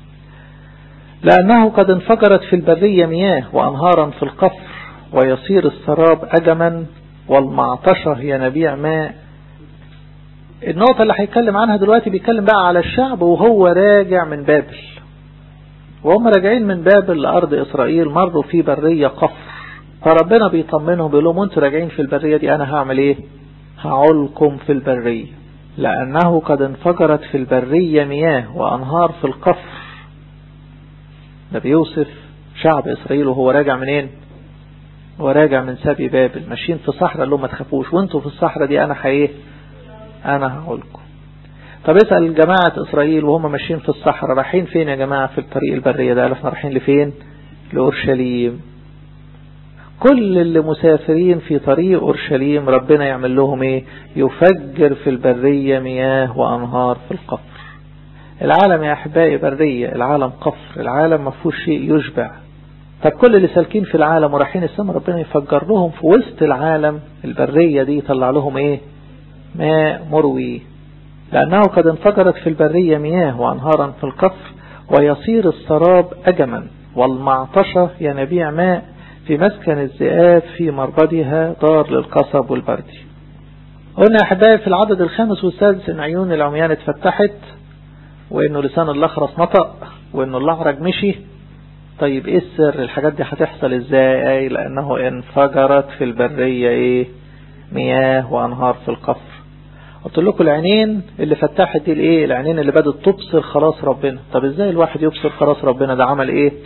لأنه قد انفجرت في البرية مياه وأنهارا في القفر، ويصير السراب أجما والمعطشة ينابيع ماء. النقطة اللي هيتكلم عنها دلوقتي بيتكلم بقى على الشعب وهو راجع من بابل. وهم راجعين من بابل لأرض إسرائيل مروا في برية قفر، فربنا بيطمنهم بيقول لهم وانتوا راجعين في البرية دي أنا هعمل إيه؟ هعولكم في البرية، لأنه قد انفجرت في البرية مياه وأنهار في القفر. ده بيوصف شعب إسرائيل وهو راجع منين؟ هو راجع من سبي بابل، ماشيين في صحراء، اللي هم ما تخافوش وانتوا في الصحراء دي أنا حيه أنا هعولكم. طب اسأل جماعة إسرائيل وهم ماشيين في الصحراء رايحين فين يا جماعة في الطريق البرية ده؟ قالوا احنا رايحين لفين؟ لأورشليم. كل اللي مسافرين في طريق أورشليم ربنا يعمل لهم ايه؟ يفجر في البرية مياه وأنهار في القفر. العالم يا أحبائي برية، العالم قفر، العالم ما فيهوش شيء يشبع. طب كل اللي سالكين في العالم ورايحين السماء ربنا يفجر لهم في وسط العالم البرية دي، يطلع لهم ايه؟ ماء مروي، لأنه قد انفجرت في البرية مياه وأنهارا في القفر، ويصير السراب أجما والمعطشة ينابيع ماء في مسكن الذئاب في مربدها دار للقصب والبردي. قلنا يا أحبائي في العدد الخامس والسادس إن عيون العميان اتفتحت، وإنه لسان الأخرس نطق، وإنه الأعرج مشي. طيب إيه السر؟ الحاجات دي هتحصل إزاي؟ لأنه انفجرت في البرية إيه؟ مياه وأنهار في القفر. قلت لكم العينين اللي فتحت دي الايه؟ العينين اللي بدت تبصر خلاص ربنا. طب ازاي الواحد يبصر خلاص ربنا؟ ده عمل ايه؟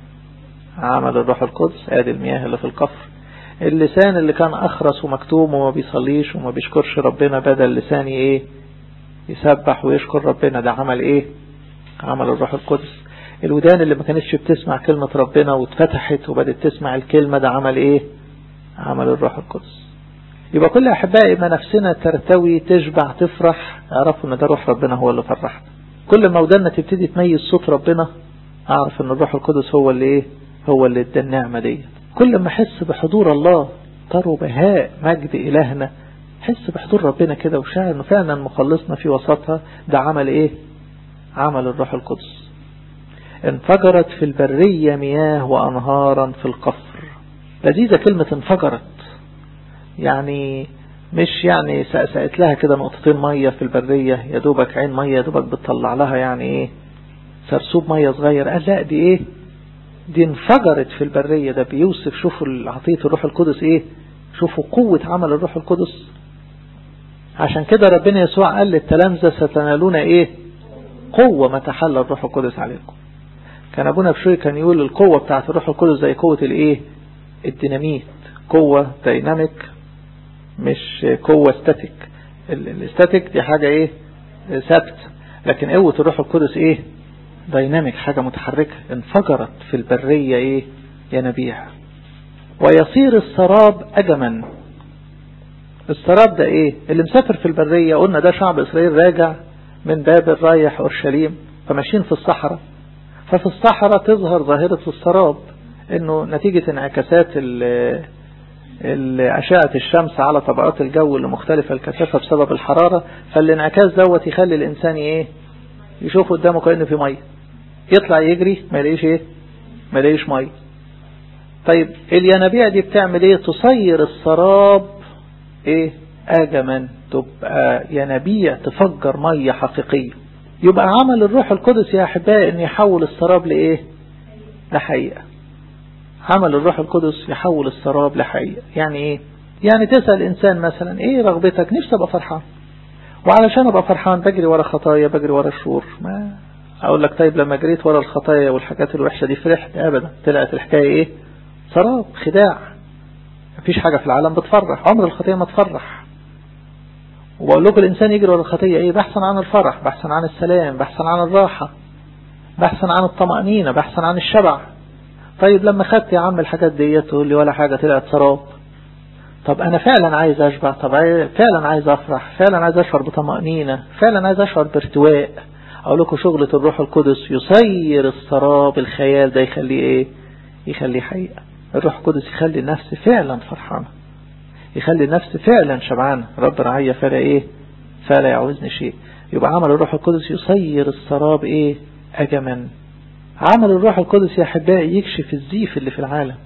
عمل الروح القدس. ادي المياه اللي في القفر. اللسان اللي كان اخرس ومكتوم وما بيصليش وما بيشكرش ربنا بدل لساني ايه؟ يسبح ويشكر ربنا. ده عمل ايه؟ عمل الروح القدس. الودان اللي ما كانتش بتسمع كلمة ربنا واتفتحت وبدت تسمع الكلمة، ده عمل ايه؟ عمل الروح القدس. يبقى كل أحبائي ما نفسنا ترتوي تشبع تفرح، اعرفوا ان ده روح ربنا هو اللي فرحنا. كل ما ودنا تبتدي تميز صوت ربنا اعرف ان الروح القدس هو اللي ايه؟ هو اللي ادى النعمة دي. كل ما احس بحضور الله تروا بهاء مجد إلهنا، حس بحضور ربنا كده وشاعر انه فعلا مخلصنا في وسطها، ده عمل ايه؟ عمل الروح القدس. انفجرت في البرية مياه وأنهارا في القفر. لذيذة كلمة انفجرت، يعني مش يعني سقسقت لها كده نقطتين مية في البرية يا دوبك عين مية يا دوبك بتطلع لها يعني ايه سرسوب مية صغير. قال لا دي ايه؟ دي انفجرت في البرية. ده بيوصف، شوفوا عطية الروح القدس ايه، شوفوا قوة عمل الروح القدس. عشان كده ربنا يسوع قال للتلامذة ستنالون ايه؟ قوة ما تحل الروح القدس عليكم. كان ابونا بشوي كان يقول القوة بتاعت الروح القدس زي قوة الايه؟ الديناميت. قوة ديناميك مش قوة استاتيك. الاستاتيك دي حاجة ايه؟ ثابت. لكن قوة الروح القدس ايه؟ ديناميك، حاجة متحركة. انفجرت في البرية ايه؟ ينابيع. ويصير السراب أجما. السراب ده ايه؟ اللي مسافر في البرية قلنا ده شعب إسرائيل راجع من بابل رايح أورشليم، فماشيين في الصحراء. ففي الصحراء تظهر ظاهرة السراب، انه نتيجة انعكاسات أشعة الشمس على طبقات الجو اللي مختلفة الكثافة بسبب الحرارة، فالانعكاس دوت يخلي الإنسان ايه؟ يشوف قدامه كأنه في مية، يطلع يجري ما يلاقيش ايه؟ ما يلاقيش مية. طيب الينابيع دي بتعمل ايه؟ تصير السراب ايه؟ آجما، تبقى ينابيع تفجر مية حقيقية. يبقى عمل الروح القدس يا أحبائي ان يحول السراب لايه؟ لحقيقة. عمل الروح القدس يحول السراب لحقيقة. يعني ايه؟ يعني تسأل انسان مثلا ايه رغبتك؟ نفسي ابقى فرحان، وعلشان ابقى فرحان بجري ورا خطايا، بجري ورا الشرور. ما اقول لك طيب لما جريت ورا الخطايا والحاجات الوحشة دي فرحت؟ ابدا. طلعت الحكاية ايه؟ سراب، خداع. مفيش حاجة في العالم بتفرح، عمر الخطية ما تفرح. وبقول لكم الانسان يجري ورا الخطية ايه؟ بحثا عن الفرح، بحثا عن السلام، بحثا عن الراحة، بحثا عن الطمأنينة، بحثا عن الشبع. طيب لما خدت يا عم الحاجات دي تقول لي ولا حاجة، طلعت سراب. طب انا فعلا عايز اشبع، طب فعلا عايز افرح، فعلا عايز اشعر بطمأنينة، فعلا عايز اشعر بارتواء. اقول لكم شغلة الروح القدس يصير السراب الخيال ده يخليه ايه؟ يخليه حقيقة. الروح القدس يخلي النفس فعلا فرحانة، يخلي النفس فعلا شبعانة. رب رعية فلا ايه؟ فلا يعوزني شيء. يبقى عمل الروح القدس يصير السراب ايه؟ أجما. عمل الروح القدس يا أحبائي يكشف الزيف اللي في العالم.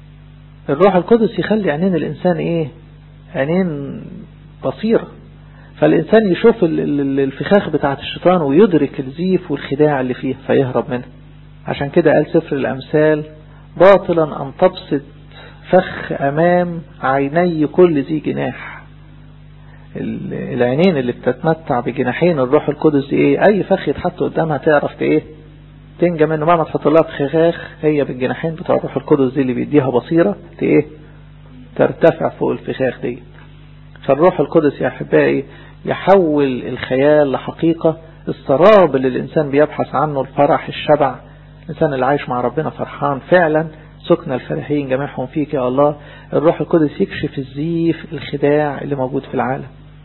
الروح القدس يخلي عينين الإنسان إيه؟ عينين بصيرة. فالإنسان يشوف الفخاخ بتاعت الشيطان ويدرك الزيف والخداع اللي فيه فيهرب منه. عشان كده قال سفر الأمثال باطلا أن تبسط فخ أمام عيني كل ذي جناح. العينين اللي بتتمتع بجناحين الروح القدس دي ايه؟ أي فخ يتحط قدامها تعرف ايه تنجى منه. ما ما تحط لها فخاخ هي بالجناحين بتوع الروح القدس دي اللي بيديها بصيرة ايه ترتفع فوق الفخاخ دي. فالروح القدس يا أحبائي يحول الخيال لحقيقة. السراب اللي الإنسان بيبحث عنه الفرح الشبع، الإنسان اللي عايش مع ربنا فرحان فعلا، سكن الفرحين جميعهم فيك يا الله. الروح القدس يكشف الزيف الخداع اللي موجود في العالم.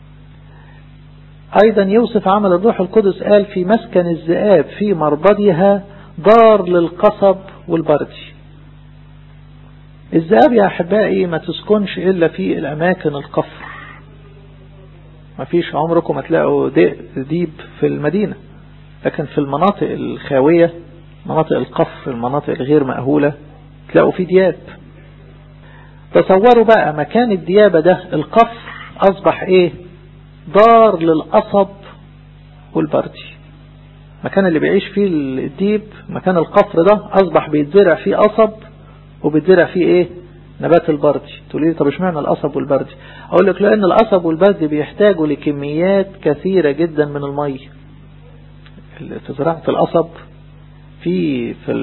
أيضا يوصف عمل الروح القدس قال في مسكن الذئاب في مربدها دار للقصب والبردي. الذئاب يا أحبائي ما تسكنش إلا في الأماكن القفر. ما فيش عمركم ما تلاقوا ديب في المدينة، لكن في المناطق الخاوية مناطق القفر المناطق الغير مأهولة تلاقوا في دياب. تصوروا بقى مكان الديابة ده القفر أصبح إيه؟ دار للقصب والبردي. مكان اللي بيعيش فيه الديب مكان القفر ده أصبح بيتزرع فيه قصب وبيتزرع فيه إيه؟ نبات البردي. تقول لي طب اشمعنى القصب والبردي؟ أقول لك لأن القصب والبردي بيحتاجوا لكميات كثيرة جدا من المية. في زراعة القصب في في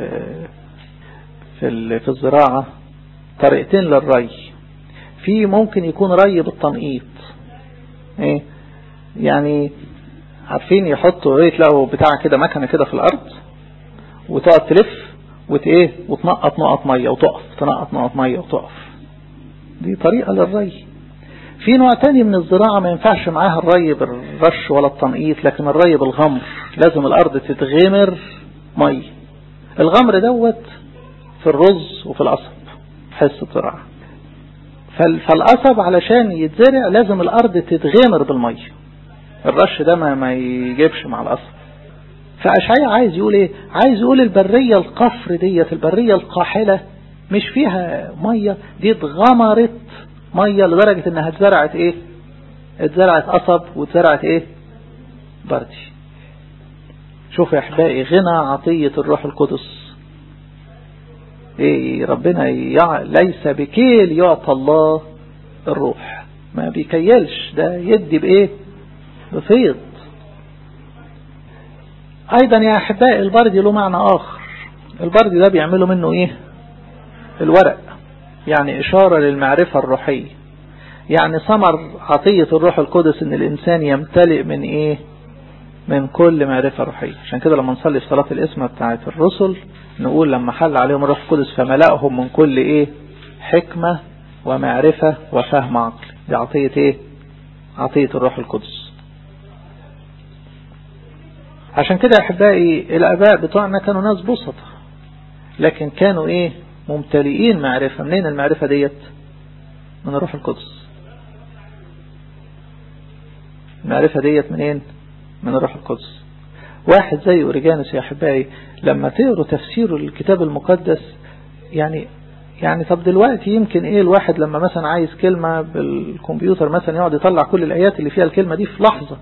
في في الزراعة طريقتين للري. في ممكن يكون ري بالتنقيط، ايه يعني عارفين يحطوا ايه تلاقوا بتاع كده مكنه كده في الارض وتقعد تلف وتايه وتنقط نقط ميه وتقف تنقط نقط ميه وتقف. دي طريقه للري. في نوع تاني من الزراعه ما ينفعش معاها الري بالرش ولا التنقيط، لكن الري بالغمر. لازم الارض تتغمر ميه. الغمر دوت في الرز وفي القصب حصه زراعه. فالقصب علشان يتزرع لازم الارض تتغمر بالميه. الرش ده ما, ما يجيبش مع القصب. فأشعياء عايز يقول ايه؟ عايز يقول البرية القفر ديت البرية القاحلة مش فيها ميه، دي اتغمرت ميه لدرجة انها اتزرعت ايه؟ اتزرعت قصب واتزرعت ايه؟ بردي. شوف يا احبائي غنى عطية الروح القدس. ايه ربنا يع... ليس بكيل يعطى الله الروح، ما بيكيلش، ده يدي بايه؟ بفيض. ايضا يا احبائي البردي له معنى اخر. البردي ده بيعملوا منه ايه؟ الورق، يعني اشارة للمعرفة الروحية. يعني ثمر عطية الروح القدس ان الانسان يمتلئ من ايه؟ من كل معرفة روحية. عشان كده لما نصلي في صلاة الاسمة بتاعت الرسل نقول لما حل عليهم الروح القدس فملأهم من كل ايه؟ حكمة ومعرفة وفهم عقل. دي عطية ايه؟ عطية الروح القدس. عشان كده احبائي الاباء بتوعنا كانوا ناس بسطة، لكن كانوا ايه؟ ممتلئين معرفة. منين المعرفة ديت؟ من الروح القدس. المعرفة ديت منين؟ من الروح القدس. واحد زي أوريجانوس يا أحبائي لما تقروا تفسير الكتاب المقدس يعني يعني طب دلوقتي يمكن ايه الواحد لما مثلا عايز كلمة بالكمبيوتر مثلا يقعد يطلع كل الآيات اللي فيها الكلمة دي في لحظة.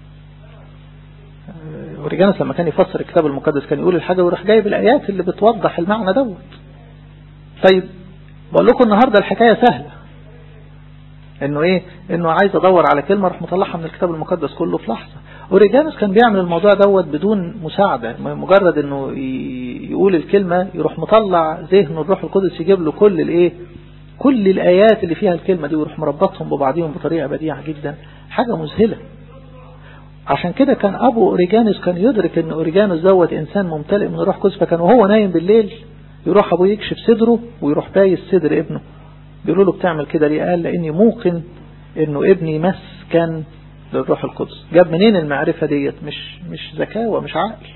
أوريجانوس لما كان يفسر الكتاب المقدس كان يقول الحاجة ويروح جايب الآيات اللي بتوضح المعنى دوت. طيب بقول لكم النهاردة الحكاية سهلة، انه ايه؟ انه عايز ادور على كلمة راح مطلعها من الكتاب المقدس كله في لحظة. أوريجانوس كان بيعمل الموضوع دوت بدون مساعدة، مجرد انه يقول الكلمة يروح مطلع ذهن الروح القدس يجيب له كل الايه؟ كل الآيات اللي فيها الكلمة دي ويروح مربطهم ببعضهم بطريقة بديعة جدا، حاجة مذهلة. عشان كده كان ابو أوريجانوس كان يدرك ان أوريجانوس دوت انسان ممتلئ من الروح القدس، فكان وهو نايم بالليل يروح ابوه يكشف صدره ويروح بايس صدر ابنه. بيقولوا له بتعمل كده ليه؟ قال لاني موقن انه ابني مسكن للروح القدس. جاب منين المعرفة ديت؟ مش مش ذكاوة، مش عقل.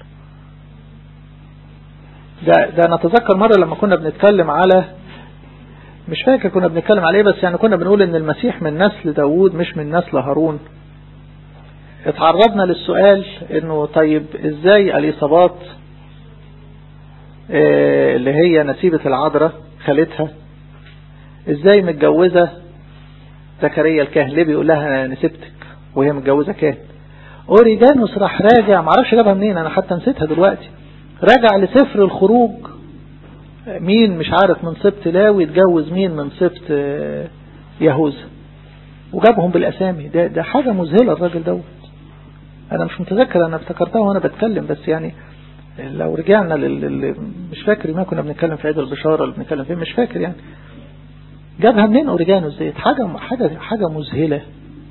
ده ده نتذكر مرة لما كنا بنتكلم على مش فاكر كنا بنتكلم عليه، بس يعني كنا بنقول ان المسيح من نسل داوود مش من نسل هارون. اتعرضنا للسؤال انه طيب ازاي اليصابات اه اللي هي نسيبة العذراء خالتها ازاي متجوزة زكريا الكاهن؟ ليه بيقول لها نسيبتك وهي متجوزة كاهن. أوريجانوس راح راجع، معرفش جابها منين، أنا حتى نسيتها دلوقتي، راجع لسفر الخروج، مين مش عارف من سبط لاوي اتجوز مين من سبط يهوذا، وجابهم بالأسامي. ده ده حاجة مذهلة الراجل دوت. أنا مش متذكر، أنا افتكرتها وأنا بتكلم، بس يعني لو رجعنا لل مش فاكر ما كنا بنتكلم في عيد البشارة اللي بنتكلم فيه، مش فاكر يعني جابها منين أوريجانوس ديت. حاجة حاجة حاجة مذهلة.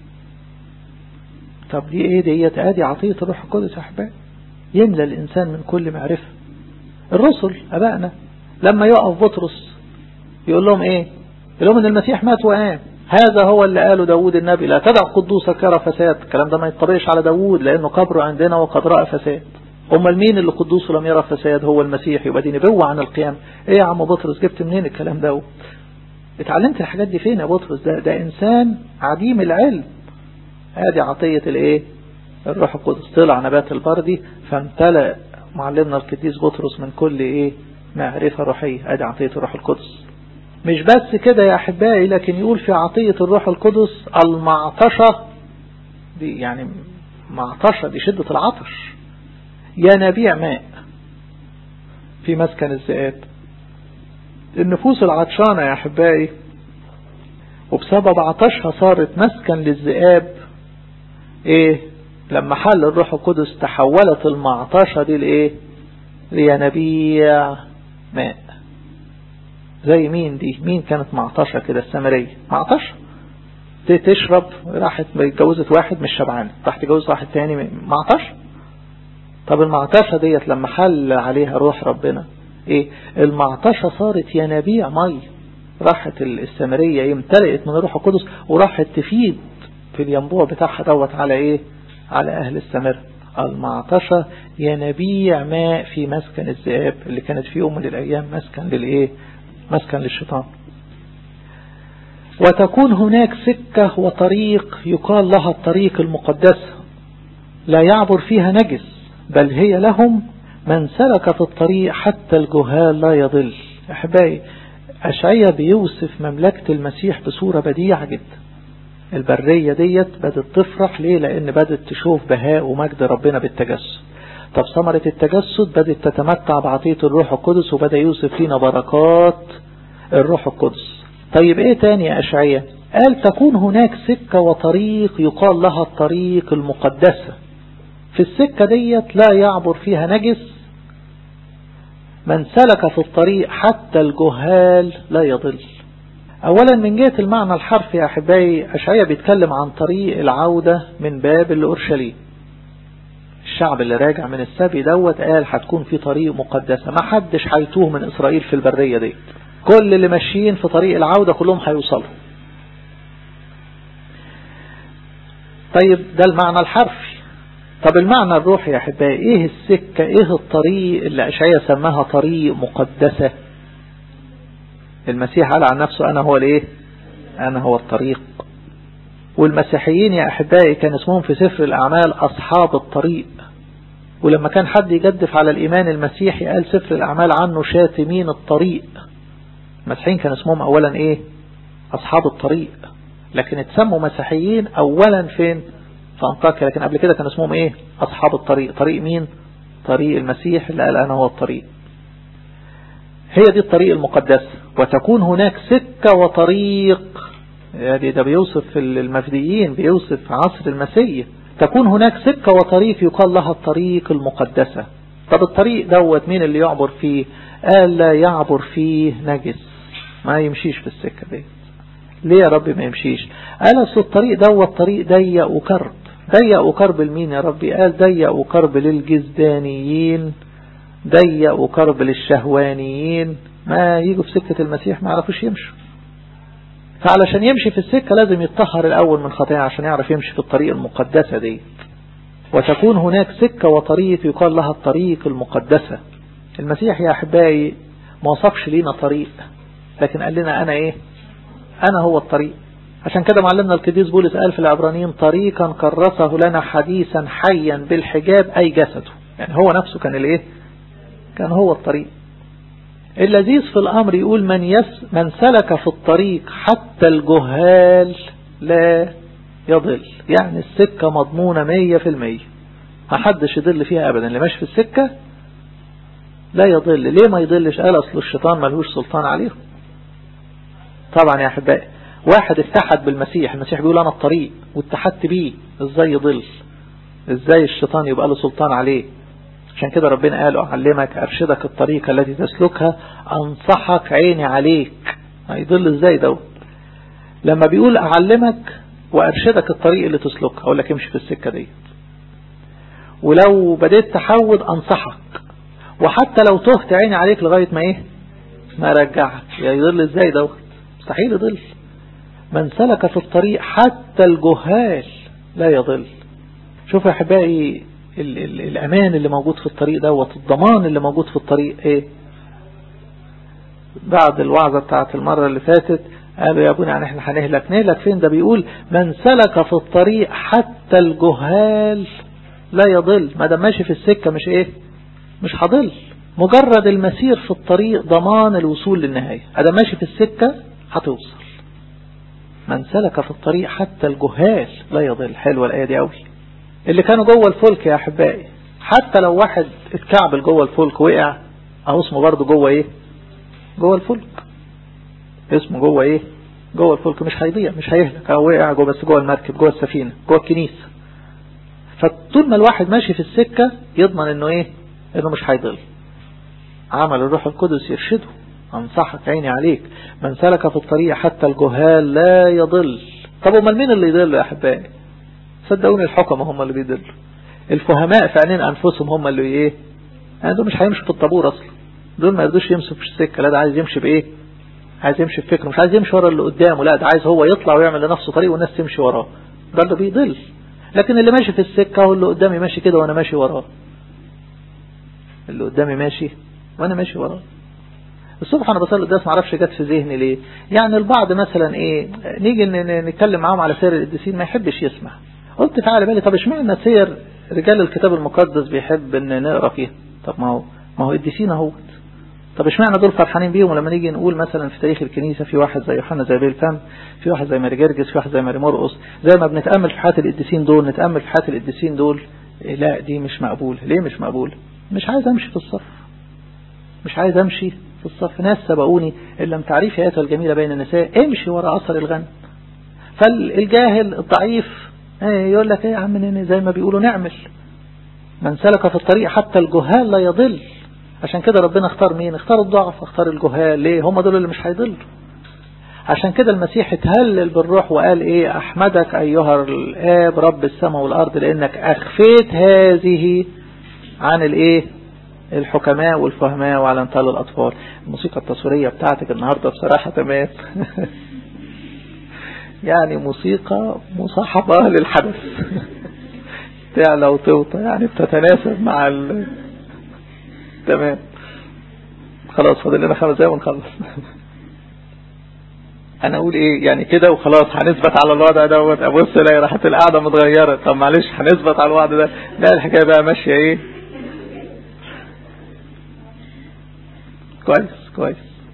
طب دي ايه ديت؟ ادي عطية الروح القدس يا احبائي، يملى الانسان من كل معرفة. الرسل ابائنا لما يقف بطرس يقول لهم ايه؟ يقول لهم ان المسيح مات وقام، هذا هو اللي قاله داود النبي، لا تدع قدوسك يرى فساد. الكلام ده ما يطبقش على داود لانه قبره عندنا وقد رأى فساد. امال مين اللي قدوسه لم يرى فساد؟ هو المسيح. يبقى دي نبوة عن القيامة. ايه يا عم بطرس جبت منين الكلام ده؟ اتعلمت الحاجات دي فين يا بطرس؟ ده, ده انسان عديم العلم. ادي عطية الايه؟ الروح القدس. طلع نبات البردي فامتلأ معلمنا القديس بطرس من كل ايه؟ معرفة روحية. ادي عطية الروح القدس. مش بس كده يا احبائي، لكن يقول في عطية الروح القدس المعطشة دي، يعني معطشة دي شدة العطش، ينابيع ماء في مسكن الذئاب. النفوس العطشانة يا احبائي وبسبب عطشها صارت مسكن للذئاب. ايه؟ لما حل الروح القدس تحولت المعطشة دي لايه؟ لينابيع ماء. زي مين دي؟ مين كانت معطشة كده؟ السامرية معطشة تشرب، راحت اتجوزت واحد مش شبعان، راحت تجوز واحد تاني معطشة. طب المعطشة ديت لما حل عليها روح ربنا ايه؟ المعطشة صارت ينابيع مي. راحت السامرية يمتلئت من الروح القدس وراحت تفيد في الينبوع بتاعها دوت على ايه؟ على اهل السامرة. المعطشة ينابيع ماء في مسكن الذئاب اللي كانت في يوم من الايام مسكن للايه؟ مسكن للشيطان. وتكون هناك سكة وطريق يقال لها الطريق المقدسة، لا يعبر فيها نجس، بل هي لهم من سلك في الطريق حتى الجهال لا يضل. أحبائي أشعياء بيوصف مملكة المسيح بصورة بديعة جدا. البرية ديت بدت تفرح ليه؟ لأن بدت تشوف بهاء ومجد ربنا بالتجسد. طب ثمرة التجسد بدت تتمتع بعطية الروح القدس، وبدأ يوصف لنا بركات الروح القدس. طيب ايه تاني يا أشعياء؟ قال تكون هناك سكة وطريق يقال لها الطريق المقدسة. في السكة ديت لا يعبر فيها نجس، من سلك في الطريق حتى الجهال لا يضل. اولا من جهة المعنى الحرفي يا احبائي، أشعياء بيتكلم عن طريق العودة من بابل لأورشليم. الشعب اللي راجع من السبي دوت قال هتكون في طريق مقدسة، ما حدش هيتوه من إسرائيل في البرية دي، كل اللي ماشيين في طريق العودة كلهم هيوصلوا. طيب ده المعنى الحرفي. طب المعنى الروحي يا احبائي، ايه السكة، ايه الطريق اللي أشعياء سماها طريق مقدسة؟ المسيح قال عن نفسه انا هو الايه؟ انا هو الطريق. والمسيحيين يا احبائي كان اسمهم في سفر الاعمال اصحاب الطريق. ولما كان حد يجدف على الايمان المسيحي قال سفر الاعمال عنه شاتمين الطريق. المسيحيين كان اسمهم اولا ايه؟ اصحاب الطريق، لكن اتسموا مسيحيين اولا فين؟ في انطاكيا، لكن قبل كده كان اسمهم ايه؟ اصحاب الطريق. طريق مين؟ طريق المسيح اللي قال انا هو الطريق. هي دي الطريق المقدس. وتكون هناك سكة وطريق، يعني ده بيوصف المفديين، بيوصف عصر المسيح. تكون هناك سكة وطريق يقال لها الطريق المقدسة. طب الطريق دوت مين اللي يعبر فيه؟ قال لا يعبر فيه نجس، ما يمشيش في السكة دي. ليه يا ربي ما يمشيش؟ قال اصل الطريق دوت طريق ضيق وكرب. ضيق وكرب لمين يا ربي؟ قال ضيق وكرب للجزدانيين، ضيق وكرب للشهوانيين، ما يجوا في سكة المسيح ما يعرفوش يمشوا. فعلشان يمشي في السكة لازم يتطهر الأول من خطاياه عشان يعرف يمشي في الطريق المقدسة دي. وتكون هناك سكة وطريق يقال لها الطريق المقدسة. المسيح يا أحبائي ما وصفش لينا طريق، لكن قال لنا أنا إيه؟ أنا هو الطريق. عشان كده معلمنا القديس بولس قال في العبرانيين طريقا كرسه لنا حديثا حيا بالحجاب أي جسده. يعني هو نفسه كان الإيه؟ كان هو الطريق. اللذيذ في الأمر يقول من, يس من سلك في الطريق حتى الجهال لا يضل. يعني السكة مضمونة مية في المية، ما حدش يضل فيها أبدا. اللي ماشي في السكة لا يضل. ليه ما يضلش؟ قال أصل الشيطان ملهوش سلطان عليهم. طبعا يا أحبائي واحد اتحد بالمسيح، المسيح بيقول أنا الطريق واتحدت بيه، ازاي يضل؟ ازاي الشيطان يبقى له سلطان عليه؟ عشان كده ربنا قال أعلمك أرشدك الطريق التي تسلكها، أنصحك عيني عليك. هيضل ازاي دوت؟ لما بيقول أعلمك وأرشدك الطريق اللي تسلكها، أقول لك امشي في السكة دي، ولو بديت تحود أنصحك، وحتى لو تهت عيني عليك لغاية ما ايه ما رجعك. يا يضل ازاي دوت؟ مستحيل يضل. من سلك في الطريق حتى الجهال لا يضل. شوف يا احبائي ال ال الامان اللي موجود في الطريق دوت، الضمان اللي موجود في الطريق ايه. بعد الوعظة بتاعت المرة اللي فاتت قالوا يا ابونا يعني احنا هنهلك. نهلك فين؟ ده بيقول من سلك في الطريق حتى الجهال لا يضل. ما دام ماشي في السكة مش ايه مش هضل. مجرد المسير في الطريق ضمان الوصول للنهاية. ادام ماشي في السكة هتوصل. من سلك في الطريق حتى الجهال لا يضل. حلوة الآية دي قوي. اللي كانوا جوه الفلك يا احبائي، حتى لو واحد اتكعبل جوه الفلك وقع، اهو اسمه برضه جوه ايه جوه الفلك. اسمه جوه ايه جوه الفلك. مش هيضيع مش هيهلك. اهو وقع جوه، بس جوه المركب، جوه السفينة، جوه الكنيسة. فطول ما الواحد ماشي في السكة يضمن انه ايه انه مش هيضل. عمل الروح القدس يرشده. انصحك عيني عليك. من سلك في الطريق حتى الجهال لا يضل. طب امال مين اللي يضل يا احبائي؟ صدقوني الحكمة هم اللي بيضلوا. الفهماء في عينين انفسهم هم اللي ايه يعني دول مش هيمشوا في الطابور اصلا. دول ما يردوش يمشوا في السكة. لا ده عايز يمشي بايه عايز يمشي في فكره. مش عايز يمشي ورا اللي قدامه، لا ده عايز هو يطلع ويعمل لنفسه طريق والناس تمشي وراه. ده اللي بيضل. لكن اللي ماشي في السكة هو اللي قدامي ماشي كده وانا ماشي وراه. اللي قدامي ماشي وانا ماشي وراه. الصبح انا بصلي القداس ما اعرفش جت في ذهني ليه. يعني البعض مثلا ايه نيجي نتكلم معاهم على سير القديسين ما يحبش يسمع. قلت تعالى بالي طب اشمعنى سير رجال الكتاب المقدس بيحب ان نقرا فيها؟ طب ما هو ما هو قديسين اهو. طب اشمعنى دول فرحانين بيهم؟ ولما نيجي نقول مثلا في تاريخ الكنيسة في واحد زي يوحنا زي بيلفم، في واحد زي ماري جرجس، في واحد زي ماري مرقس، زي ما بنتأمل في حياة القديسين دول نتأمل في حياة القديسين دول، لا دي مش مقبول. ليه مش مقبول؟ مش عايز امشي في الصف. مش عايز امشي في الصف. ناس سبقوني إن لم تعرفي آياتها الجميلة بين النساء امشي وراء أثر الغنم. فالجاهل الضعيف يقول لك ايه يا عم زي ما بيقولوا نعمل. من سلك في الطريق حتى الجهال لا يضل. عشان كده ربنا اختار مين؟ اختار الضعف، اختار الجهال. ليه؟ هم دول اللي مش هيضلوا. عشان كده المسيح اتهلل بالروح وقال ايه؟ احمدك ايها الاب رب السماء والارض لانك اخفيت هذه عن الايه الحكماء والفهماء وعلى للاطفال. الموسيقى التصويرية بتاعتك النهاردة بصراحة تمام. يعني موسيقى مصاحبة للحدث. تعلى وتوطى يعني بتتناسب مع ال... تمام. خلاص فاضل لنا خمس دقايق ونخلص. انا اقول ايه يعني كده وخلاص هنثبت على الوضع دوت. ابص الاقي راحت القعده متغيره. طب معلش هنثبت على الوضع ده. لا الحكايه بقى ماشيه ايه كويس كويس.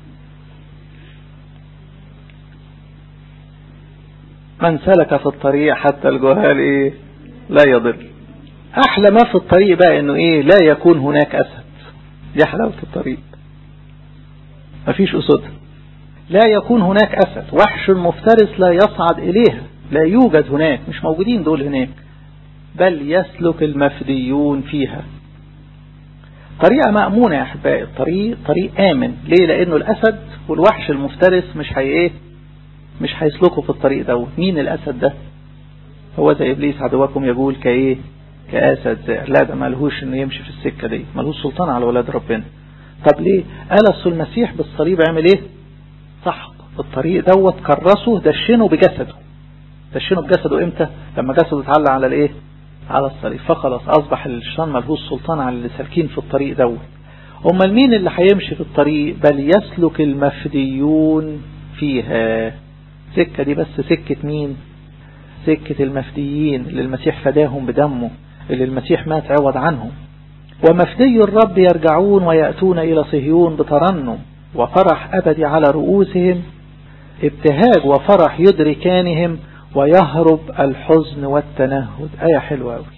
من سلك في الطريق حتى الجهال ايه لا يضل. احلى ما في الطريق بقى انه ايه لا يكون هناك اسد. دي حلاوه الطريق. مفيش اسود. لا يكون هناك أسد. وحش مفترس لا يصعد إليها. لا يوجد هناك. مش موجودين دول هناك. بل يسلك المفديون فيها. طريقة مأمونة يا أحبائي. الطريق طريق آمن. ليه؟ لأنه الأسد والوحش المفترس مش هي إيه مش هيسلكوا في الطريق ده. مين الأسد ده؟ هو زي إبليس عدوكم يقول كإيه كأسد زائر. لا ده ملهوش إنه يمشي في السكة دي. ملهوش سلطان على ولاد ربنا. طب ليه؟ قال المسيح بالصليب عمل إيه؟ صح. الطريق دوت كرسه دشنه بجسده. دشنه بجسده امتى؟ لما جسده اتعلق على الايه على الصليب. فخلاص اصبح الشيطان ملهوش سلطان على اللي سالكين في الطريق دوت. امال مين اللي هيمشي في الطريق؟ بل يسلك المفديون فيها. سكة دي بس سكة مين؟ سكة المفديين اللي المسيح فداهم بدمه، اللي المسيح مات عوض عنهم. ومفدي الرب يرجعون ويأتون إلى صهيون بترنم وفرح أبدي على رؤوسهم، ابتهاج وفرح يدركانهم ويهرب الحزن والتنهد. آية حلوة أوي،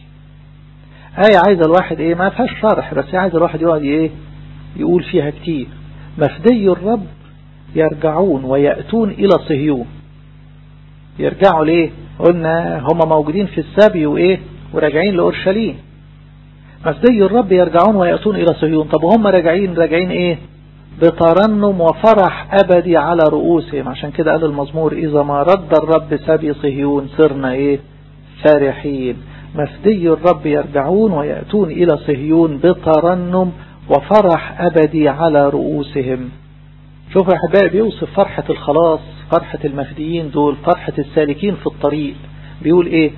آية عايزة الواحد إيه، ما فيهاش شرح، بس عايزة الواحد يقعد إيه يقول فيها كتير. مفدي الرب يرجعون ويأتون إلى صهيون. يرجعوا ليه؟ قلنا هم موجودين في السبي وإيه وراجعين لأورشليم. مفدي الرب يرجعون ويأتون إلى صهيون. طب وهم راجعين راجعين إيه؟ بترنم وفرح أبدي على رؤوسهم. عشان كده قال المزمور إذا ما رد الرب سبي صهيون صرنا إيه فرحين. مفدي الرب يرجعون ويأتون إلى صهيون بترنم وفرح أبدي على رؤوسهم. شوفوا يا أحبائي، بيوصف فرحة الخلاص، فرحة المفديين دول، فرحة السالكين في الطريق. بيقول إيه؟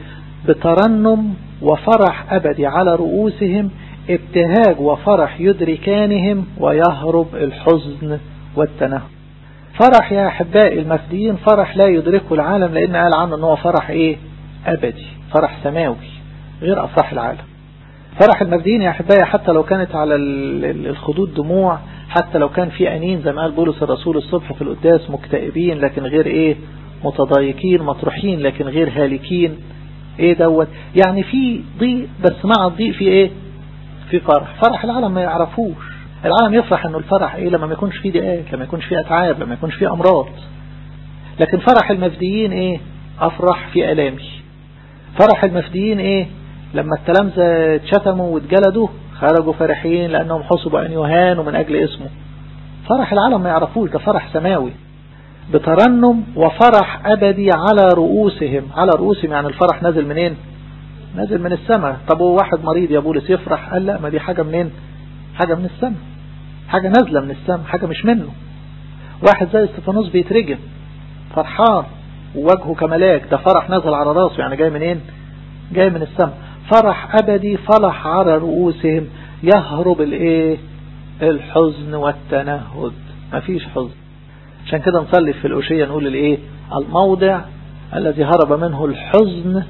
بترنم وفرح أبدي على رؤوسهم، ابتهاج وفرح يدركانهم، ويهرب الحزن والتنهد. فرح يا أحبائي المفديين فرح لا يدركه العالم، لأن قال عنه أنه فرح إيه أبدي، فرح سماوي غير أفراح العالم. فرح المفديين يا أحبائي حتى لو كانت على الخدود دموع، حتى لو كان في أنين زي ما قال بولس الرسول الصبح في القداس، مكتئبين لكن غير إيه متضايقين، مطروحين لكن غير هالكين. إيه دوت يعني في ضيق، بس مع الضيق في إيه في فرح. فرح العالم ما يعرفوش. العالم يفرح انه الفرح ايه لما ما يكونش فيه ضيقات، لما يكونش فيه اتعاب، لما يكونش فيه امراض. لكن فرح المفديين ايه؟ افرح في الامي. فرح المفديين ايه؟ لما التلامذة اتشتموا واتجلدوا خرجوا فرحين لانهم حسبوا ان يهانوا من اجل اسمه. فرح العالم ما يعرفوش، ده فرح سماوي. بترنم وفرح ابدي على رؤوسهم. على رؤوسهم يعني الفرح نازل منين؟ نازل من السماء. طب واحد مريض يا بولس يفرح؟ قال لا، ما دي حاجة منين؟ حاجة من السماء، حاجة نازلة من السماء، حاجة مش منه. واحد زي استفانوس بيترجم فرحان ووجهه كملاك، ده فرح نازل على راسه، يعني جاي منين؟ جاي من السماء. فرح أبدي فرح على رؤوسهم، يهرب الايه الحزن والتنهد. مفيش حزن. عشان كده نصلي في الأوشية نقول الايه الموضع الذي هرب منه الحزن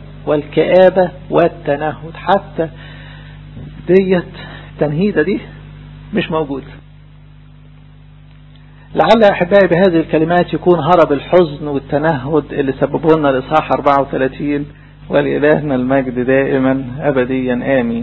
والكآبة والتنهد. حتى ديت التنهيدة دي مش موجود. لعل يا أحبائي بهذه الكلمات يكون هرب الحزن والتنهد اللي سببوا لنا الإصحاح أربعة وثلاثين. ولإلهنا المجد دائما أبديا آمين.